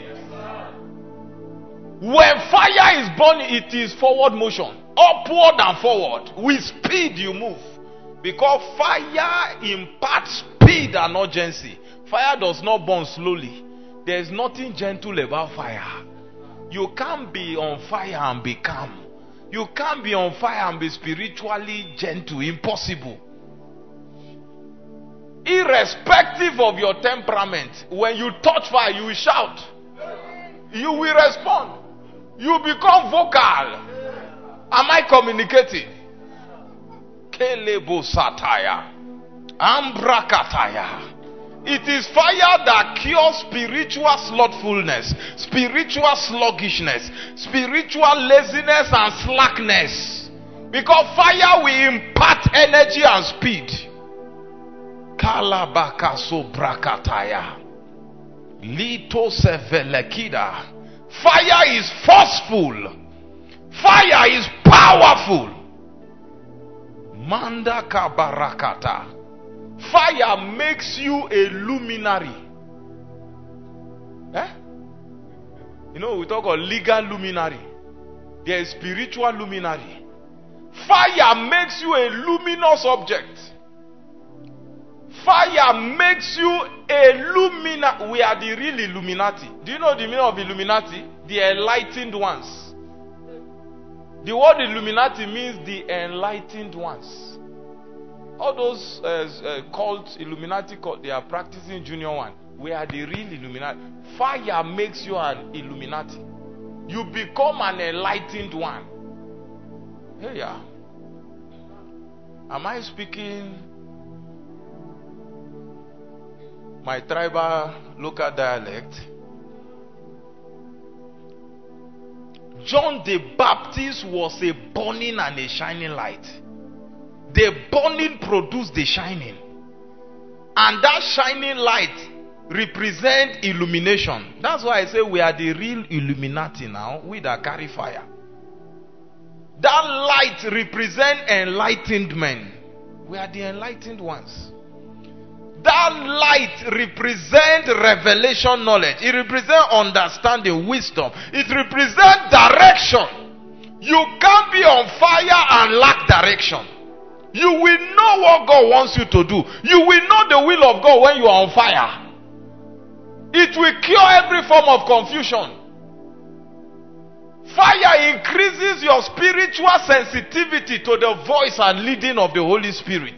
When fire is burning, it is forward motion, upward and forward. With speed you move, because fire imparts speed and urgency. Fire does not burn slowly. There is nothing gentle about fire. You can't be on fire and be calm. You can't be on fire and be spiritually gentle. Impossible. Irrespective of your temperament, when you touch fire, you will shout. You will respond. You become vocal. Am I communicating? Kelebo sataya. Ambrakataya. It is fire that cures spiritual slothfulness, spiritual sluggishness, spiritual laziness and slackness. Because fire will impart energy and speed. Kalabaka sobrakataya. Lito sevelekida. Fire is forceful. Fire is powerful. Manda kabarakata. Fire makes you a luminary. Eh? You know, we talk about legal luminary. There is spiritual luminary. Fire makes you a luminous object. Fire makes you a lumina. We are the real Illuminati. Do you know the meaning of Illuminati? The enlightened ones. The word Illuminati means the enlightened ones. All those uh, uh, cult Illuminati cult, they are practicing junior one. We are the real Illuminati. Fire makes you an Illuminati. You become an enlightened one. Hey, yeah. Am I speaking my tribal local dialect? John the Baptist was a burning and a shining light. The burning produced the shining. And that shining light represents illumination. That's why I say we are the real Illuminati now. We that carry fire. That light represents enlightened men. We are the enlightened ones. That light represents revelation knowledge. It represents understanding, wisdom. It represents direction. You can't be on fire and lack direction. You will know what God wants you to do. You will know the will of God when you are on fire. It will cure every form of confusion. Fire increases your spiritual sensitivity to the voice and leading of the Holy Spirit.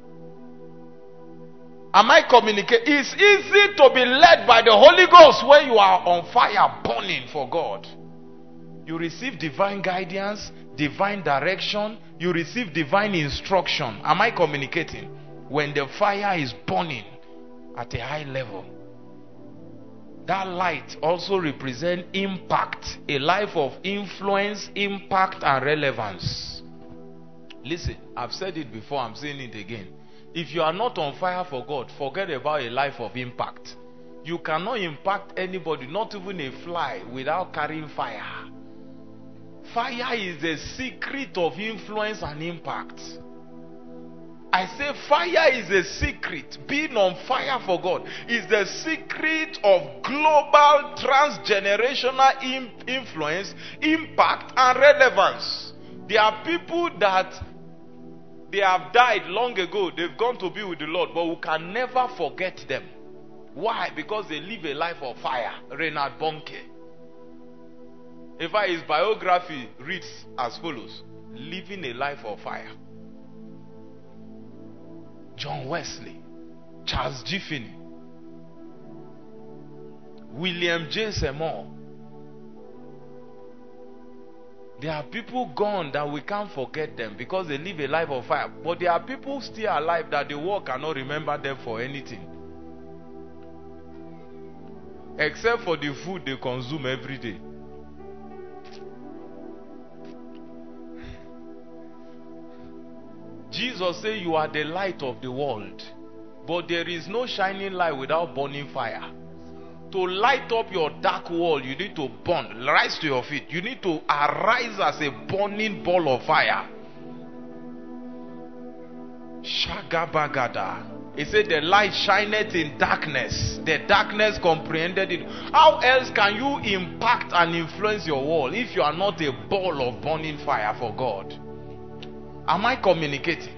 Am I communicating? It's easy to be led by the Holy Ghost when you are on fire burning for God. You receive divine guidance, divine direction. You receive divine instruction. Am I communicating? When the fire is burning at a high level. That light also represents impact. A life of influence, impact and relevance. Listen, I've said it before, I'm saying it again. If you are not on fire for God, forget about a life of impact. You cannot impact anybody, not even a fly, without carrying fire. Fire is the secret of influence and impact. I say fire is a secret. Being on fire for God is the secret of global transgenerational in- influence, impact and relevance. There are people that they have died long ago. They've gone to be with the Lord, but we can never forget them. Why? Because they live a life of fire. Reinhard Bonnke. In fact, his biography reads as follows: living a life of fire. John Wesley, Charles G. Finney, William J. Seymour. There are people gone that we can't forget them because they live a life of fire. But there are people still alive that the world cannot remember them for anything. except for the food they consume every day. Jesus said, you are the light of the world, but there is no shining light without burning fire. To light up your dark world, you need to burn. Rise to your feet. You need to arise as a burning ball of fire. Shagabagada. He said, the light shineth in darkness. The darkness comprehended it. How else can you impact and influence your world if you are not a ball of burning fire for God? Am I communicating?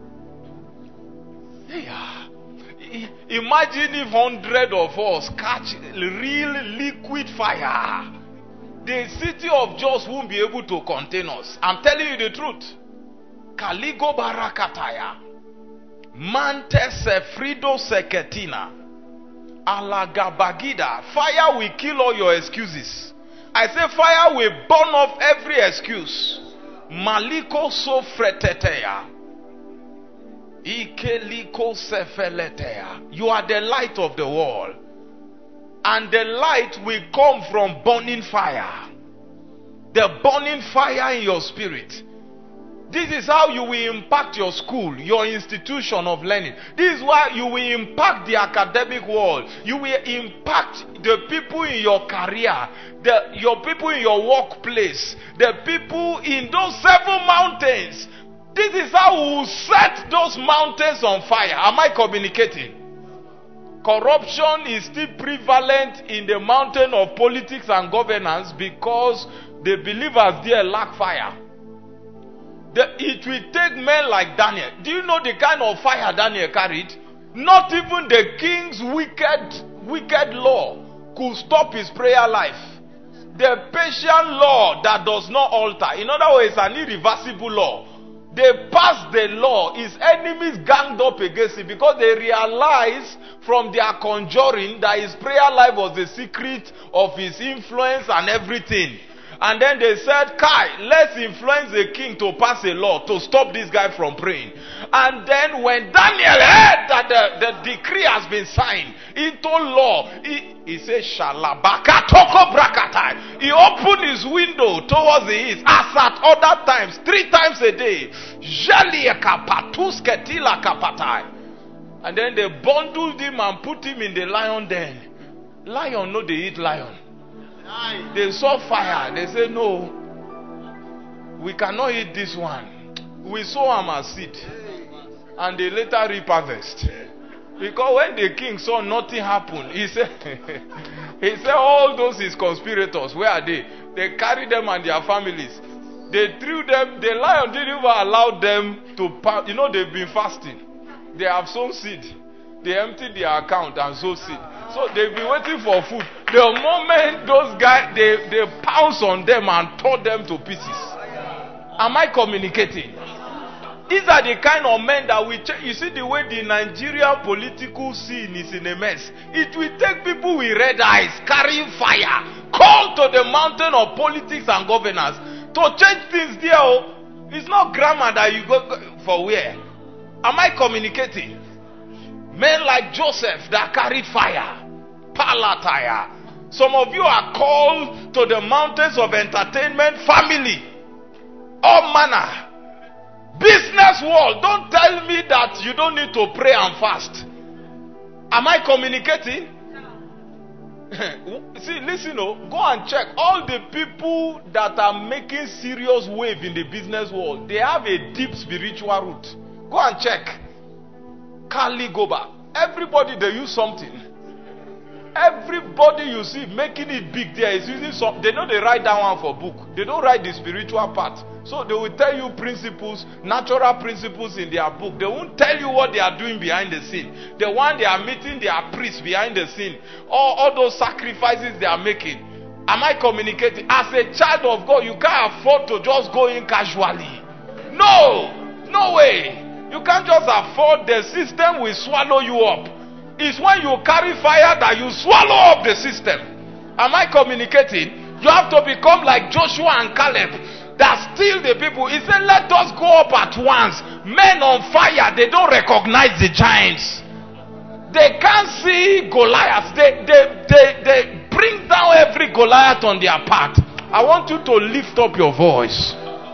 Yeah. Imagine if hundred of us catch real liquid fire. The city of Jos won't be able to contain us. I'm telling you the truth. Kaligo barakataya. Mante sefrido seketina. Alagabagida. Fire will kill all your excuses. I say fire will burn off every excuse. Maliko so freteteya. Ikeliko sefeleteya. You are the light of the world. And the light will come from burning fire. The burning fire in your spirit. This is how you will impact your school, your institution of learning. This is why you will impact the academic world. You will impact the people in your career, the, your people in your workplace, the people in those seven mountains. This is how we will set those mountains on fire. Am I communicating? Corruption is still prevalent in the mountain of politics and governance because the believers there lack fire. The, it will take men like Daniel. Do you know the kind of fire Daniel carried? Not even the king's wicked, wicked law could stop his prayer life. The Persian law that does not alter, in other words, an irreversible law. They passed the law, his enemies ganged up against him because they realized from their conjuring that his prayer life was the secret of his influence and everything. And then they said, Kai, let's influence the king to pass a law to stop this guy from praying. And then when Daniel heard that the, the decree has been signed into law, he, he said, Shalabaka toko brakatai. He opened his window towards the east, as at other times, three times a day. And then they bundled him and put him in the lion den. Lion, no, they eat lion. They saw fire. They said, no, we cannot eat this one. We sow him as seed. And they later reap harvest. Because when the king saw nothing happen, he said, he said, all those his conspirators, where are they? They carried them and their families. They threw them. The lion didn't even allow them to, you know, they've been fasting. They have sown seed. They emptied their account and sowed seed. So they've been waiting for food. The moment those guys, they, they pounce on them and tore them to pieces. Am I communicating? These are the kind of men that we change. You see the way the Nigerian political scene is in a mess. It will take people with red eyes, carrying fire, called to the mountain of politics and governance to change things there. It's not grammar that you go for where. Am I communicating? Men like Joseph that carried fire. Palataya. Some of you are called to the mountains of entertainment, family, all manner. Business world. Don't tell me that you don't need to pray and fast. Am I communicating? See, listen, oh, go and check. All the people that are making serious wave in the business world, they have a deep spiritual root. Go and check. Kali Goba. Everybody, they use something. Everybody you see making it big there is using some. They know they write that one for book. They don't write the spiritual part. So they will tell you principles, natural principles in their book. They won't tell you what they are doing behind the scene. The one they are meeting their priests behind the scene. All, all those sacrifices they are making. Am I communicating? As a child of God, you can't afford to just go in casually. No! No way! You can't just afford. The system will swallow you up. It's when you carry fire that you swallow up the system. Am I communicating? You have to become like Joshua and Caleb that steal the people. He said, let us go up at once. Men on fire, they don't recognize the giants. They can't see Goliath. They, they, they, they bring down every Goliath on their path. I want you to lift up your voice.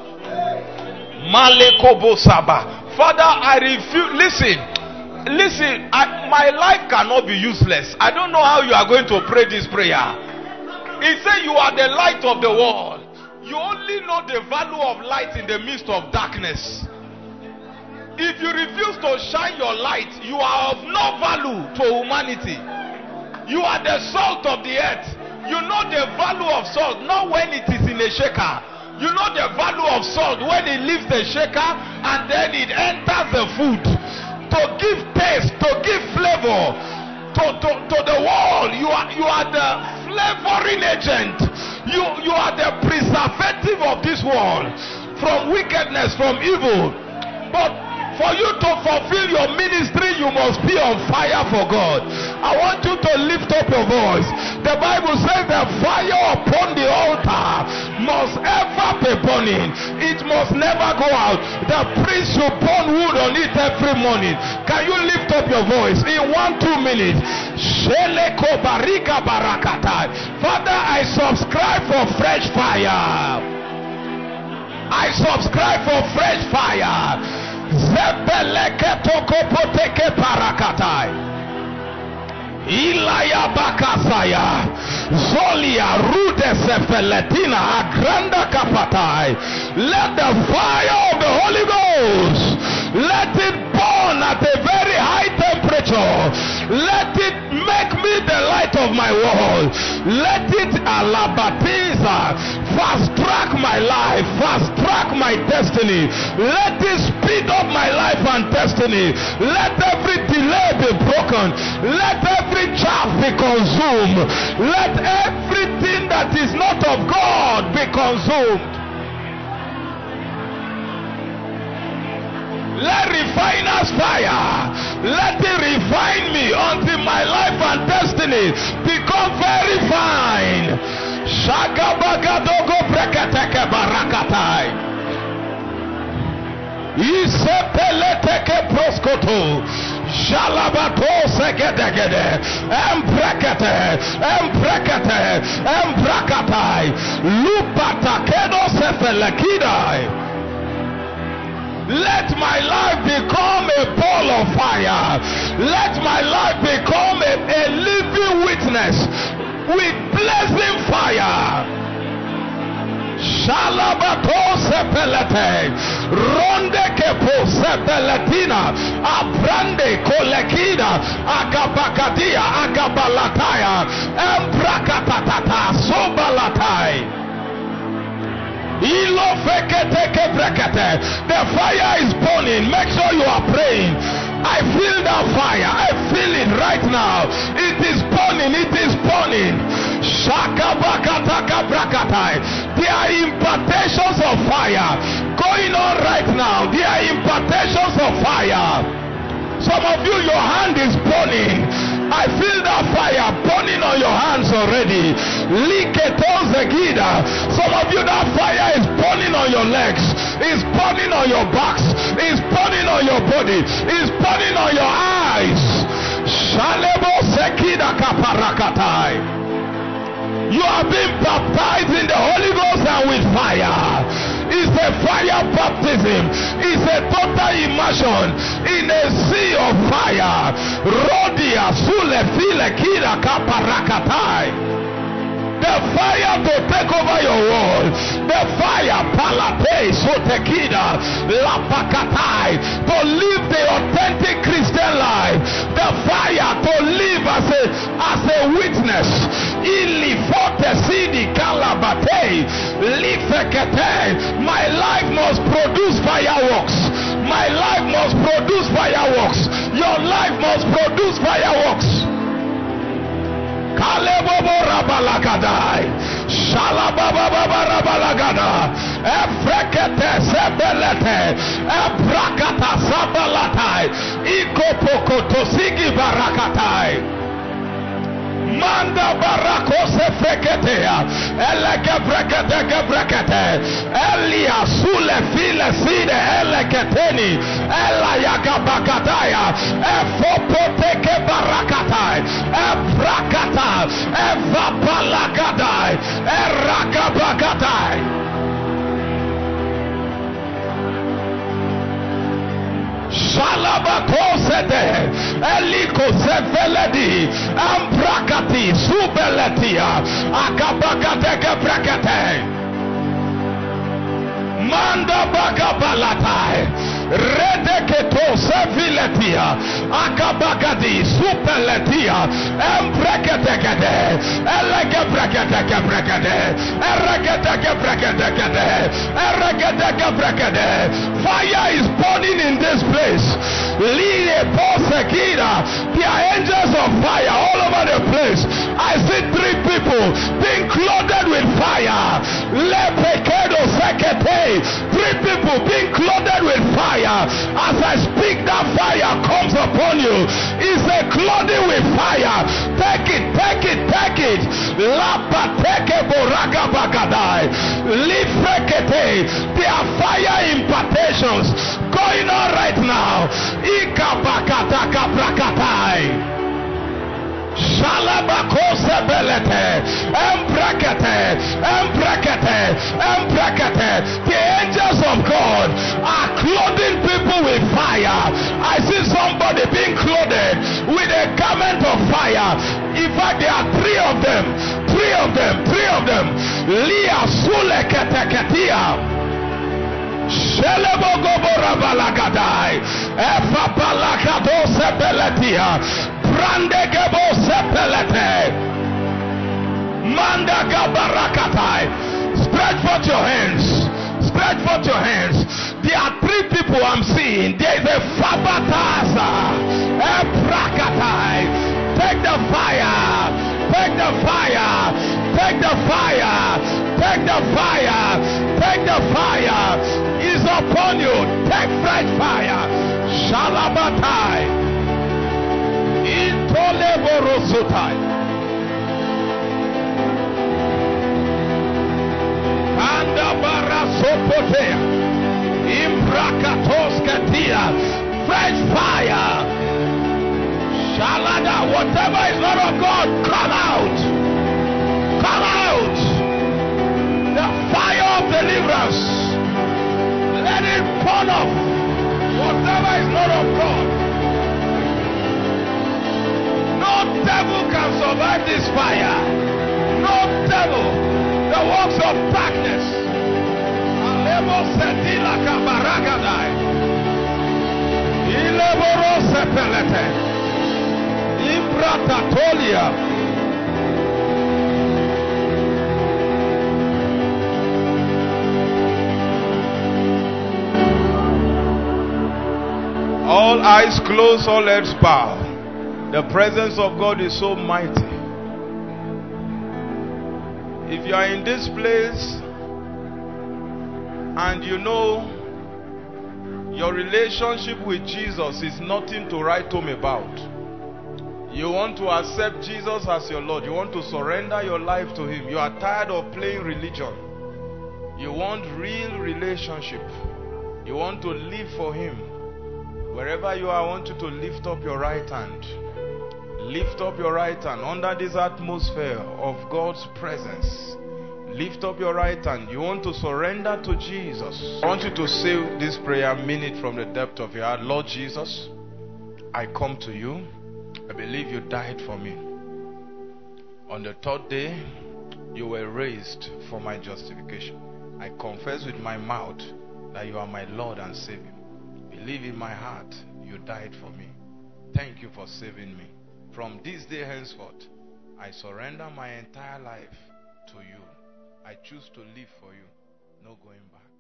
Malekobo Saba. Father, I refuse. Listen, listen. I, my life cannot be useless. I don't know how you are going to pray this prayer. He said, you are the light of the world. You only know the value of light in the midst of darkness. If you refuse to shine your light, you are of no value to humanity. You are the salt of the earth. You know the value of salt, not when it is in a shaker. You know the value of salt when it leaves the shaker and then it enters the food. To give taste, to give flavor to, to, to the world. You are, you are the flavoring agent. You, you are the preservative of this world from wickedness, from evil. But for you to fulfill your ministry, you must be on fire for God. I want you to lift up your voice. The Bible says the fire upon the altar must ever be burning. It must never go out. The priest should burn wood on it every morning. Can you lift up your voice in one, two minutes? Father, I subscribe for fresh fire. I subscribe for fresh fire. Zebeleke toko poteke parakatai. Ilaya bakasaya. Zolia rude sefeletina agranda kapatai. Let the fire of the Holy Ghost, let it burn at a very high temperature. Let it make me the light of my world. Let it alabatiza fast track my life, fast track my destiny. Let it speed up my life and destiny. Let every delay be broken. Let every chaff be consumed. Let everything that is not of God be consumed. Let refiner's fire, let it refine me until my life and destiny become very fine. Shagabagadogo breketeke barakatai. Isepeleteke proskoto. Shalabato segedegede. Embrekete. Embrekete. Embrakatai. Lupatakedo sefelekidai. Let my life become a ball of fire. Let my life become a, a living witness with blazing fire. Shalabato sepelete. Ronde kepo sepeletina. Abrande kolekida. Agabakadia. Agabalataya. Embrakatata. Sobalatai. The fire is burning. Make sure you are praying. I feel that fire. I feel it right now. It is burning. It is burning. There are impartations of fire going on right now. There are impartations of fire. Some of you, your hand is burning. I feel that fire burning on your hands already. Some of you, that fire is burning on your legs. It's burning on your backs. It's burning on your body. It's burning on your eyes. You are being baptized in the Holy Ghost and with fire. It's a fire baptism. It's a total immersion in a sea of fire. Rodia sule file kira kaparakatai. The fire to take over your world. The fire palate sotekida lapakatai to live the authentic Christian life. The fire to live as a as a witness. Ili forte sidi kalabate lifekete. My life must produce fireworks. My life must produce fireworks. Your life must produce fireworks. Kalebobo rabalagadai. Shalababa rabalagada. Efrekete sebelete. Ebrakata sabalatai. Ikopoko tosigi barakatai. Manda barako se freketea. Eleke frekete ke frekete. Elia sule file side eleketeni. Ela yakabakataya. Efopoteke barakatai. Eliko Seveledi, Ambrakati, Subeletia, Akabakateke Brakate, Manda Bagabalatai. Redeketo Seviletia, Akabagadi, Supeletia, Embreketekede, Elegebreketeke Brekede, Ereketeke Breketekede, Ereketeke Brekede. Fire is burning in this place. Lie Posekida, there are angels of fire all over the place. I see three people being clothed with fire. Lepekedo Sekete, three people being clothed with fire. As I speak, that fire comes upon you. It's a clothing with fire. Take it, take it, take it. Lapa teke boraka bagadai. Lifrekete. There are fire impartations going on right now. Ika bakata kabrakatai. Shalabakose belete, embrakete, embrakete, embrakete. The angels of God are clothing people with fire. I see somebody being clothed with a garment of fire. In fact, there are three of them, three of them, three of them. Lia sule keteketia. Shelebogobora balagadai, Efa balakado sebeletia. Brande gebo sepelete. Manda gabarakatai. Spread forth your hands. Spread forth your hands. There are three people I'm seeing. There is a Fabatasa. A Brakatai. Take the fire. Take the fire. Take the fire. Take the fire. Take the fire. Is upon you. Take fresh fire. Shalabatai. Intole borosutai. Anda barasopotea. Imbrakatos katia. Fresh fire. Shalada. Whatever is not of God, come out. Come out. The fire of deliverance. Let it burn off. Whatever is not of God. No devil can survive this fire. No devil. The works of darkness. Alebo sedila kabaragadai. Ileboro sepelete. Ibratatolia. All eyes closed, all heads bowed. The presence of God is so mighty. If you are in this place and you know your relationship with Jesus is nothing to write home about, you want to accept Jesus as your Lord, you want to surrender your life to him, you are tired of playing religion, you want real relationship, you want to live for him, wherever you are, I want you to lift up your right hand. Lift up your right hand under this atmosphere of God's presence. Lift up your right hand. You want to surrender to Jesus. I want you to say this prayer, mean it from the depth of your heart. Lord Jesus, I come to you. I believe you died for me. On the third day, you were raised for my justification. I confess with my mouth that you are my Lord and Savior. Believe in my heart you died for me. Thank you for saving me. From this day henceforth, I surrender my entire life to you. I choose to live for you. No going back.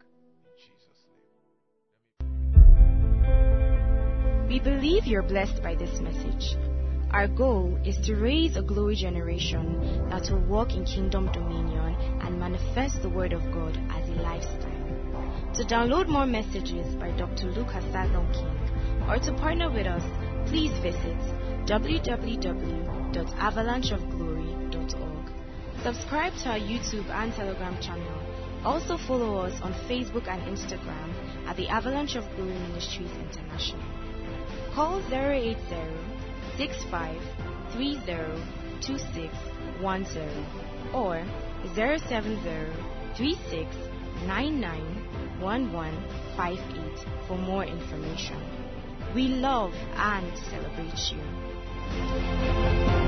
In Jesus' name. We believe you're blessed by this message. Our goal is to raise a glory generation that will walk in kingdom dominion and manifest the word of God as a lifestyle. To download more messages by Doctor Luke Hasadon King or to partner with us, please visit w w w dot avalanche of glory dot org. Subscribe to our YouTube and Telegram channel. Also follow us on Facebook and Instagram at the Avalanche of Glory Ministries International. Call zero eight zero, six five three zero, two six one zero or zero seven zero, three six nine nine, one one five eight for more information. We love and celebrate you.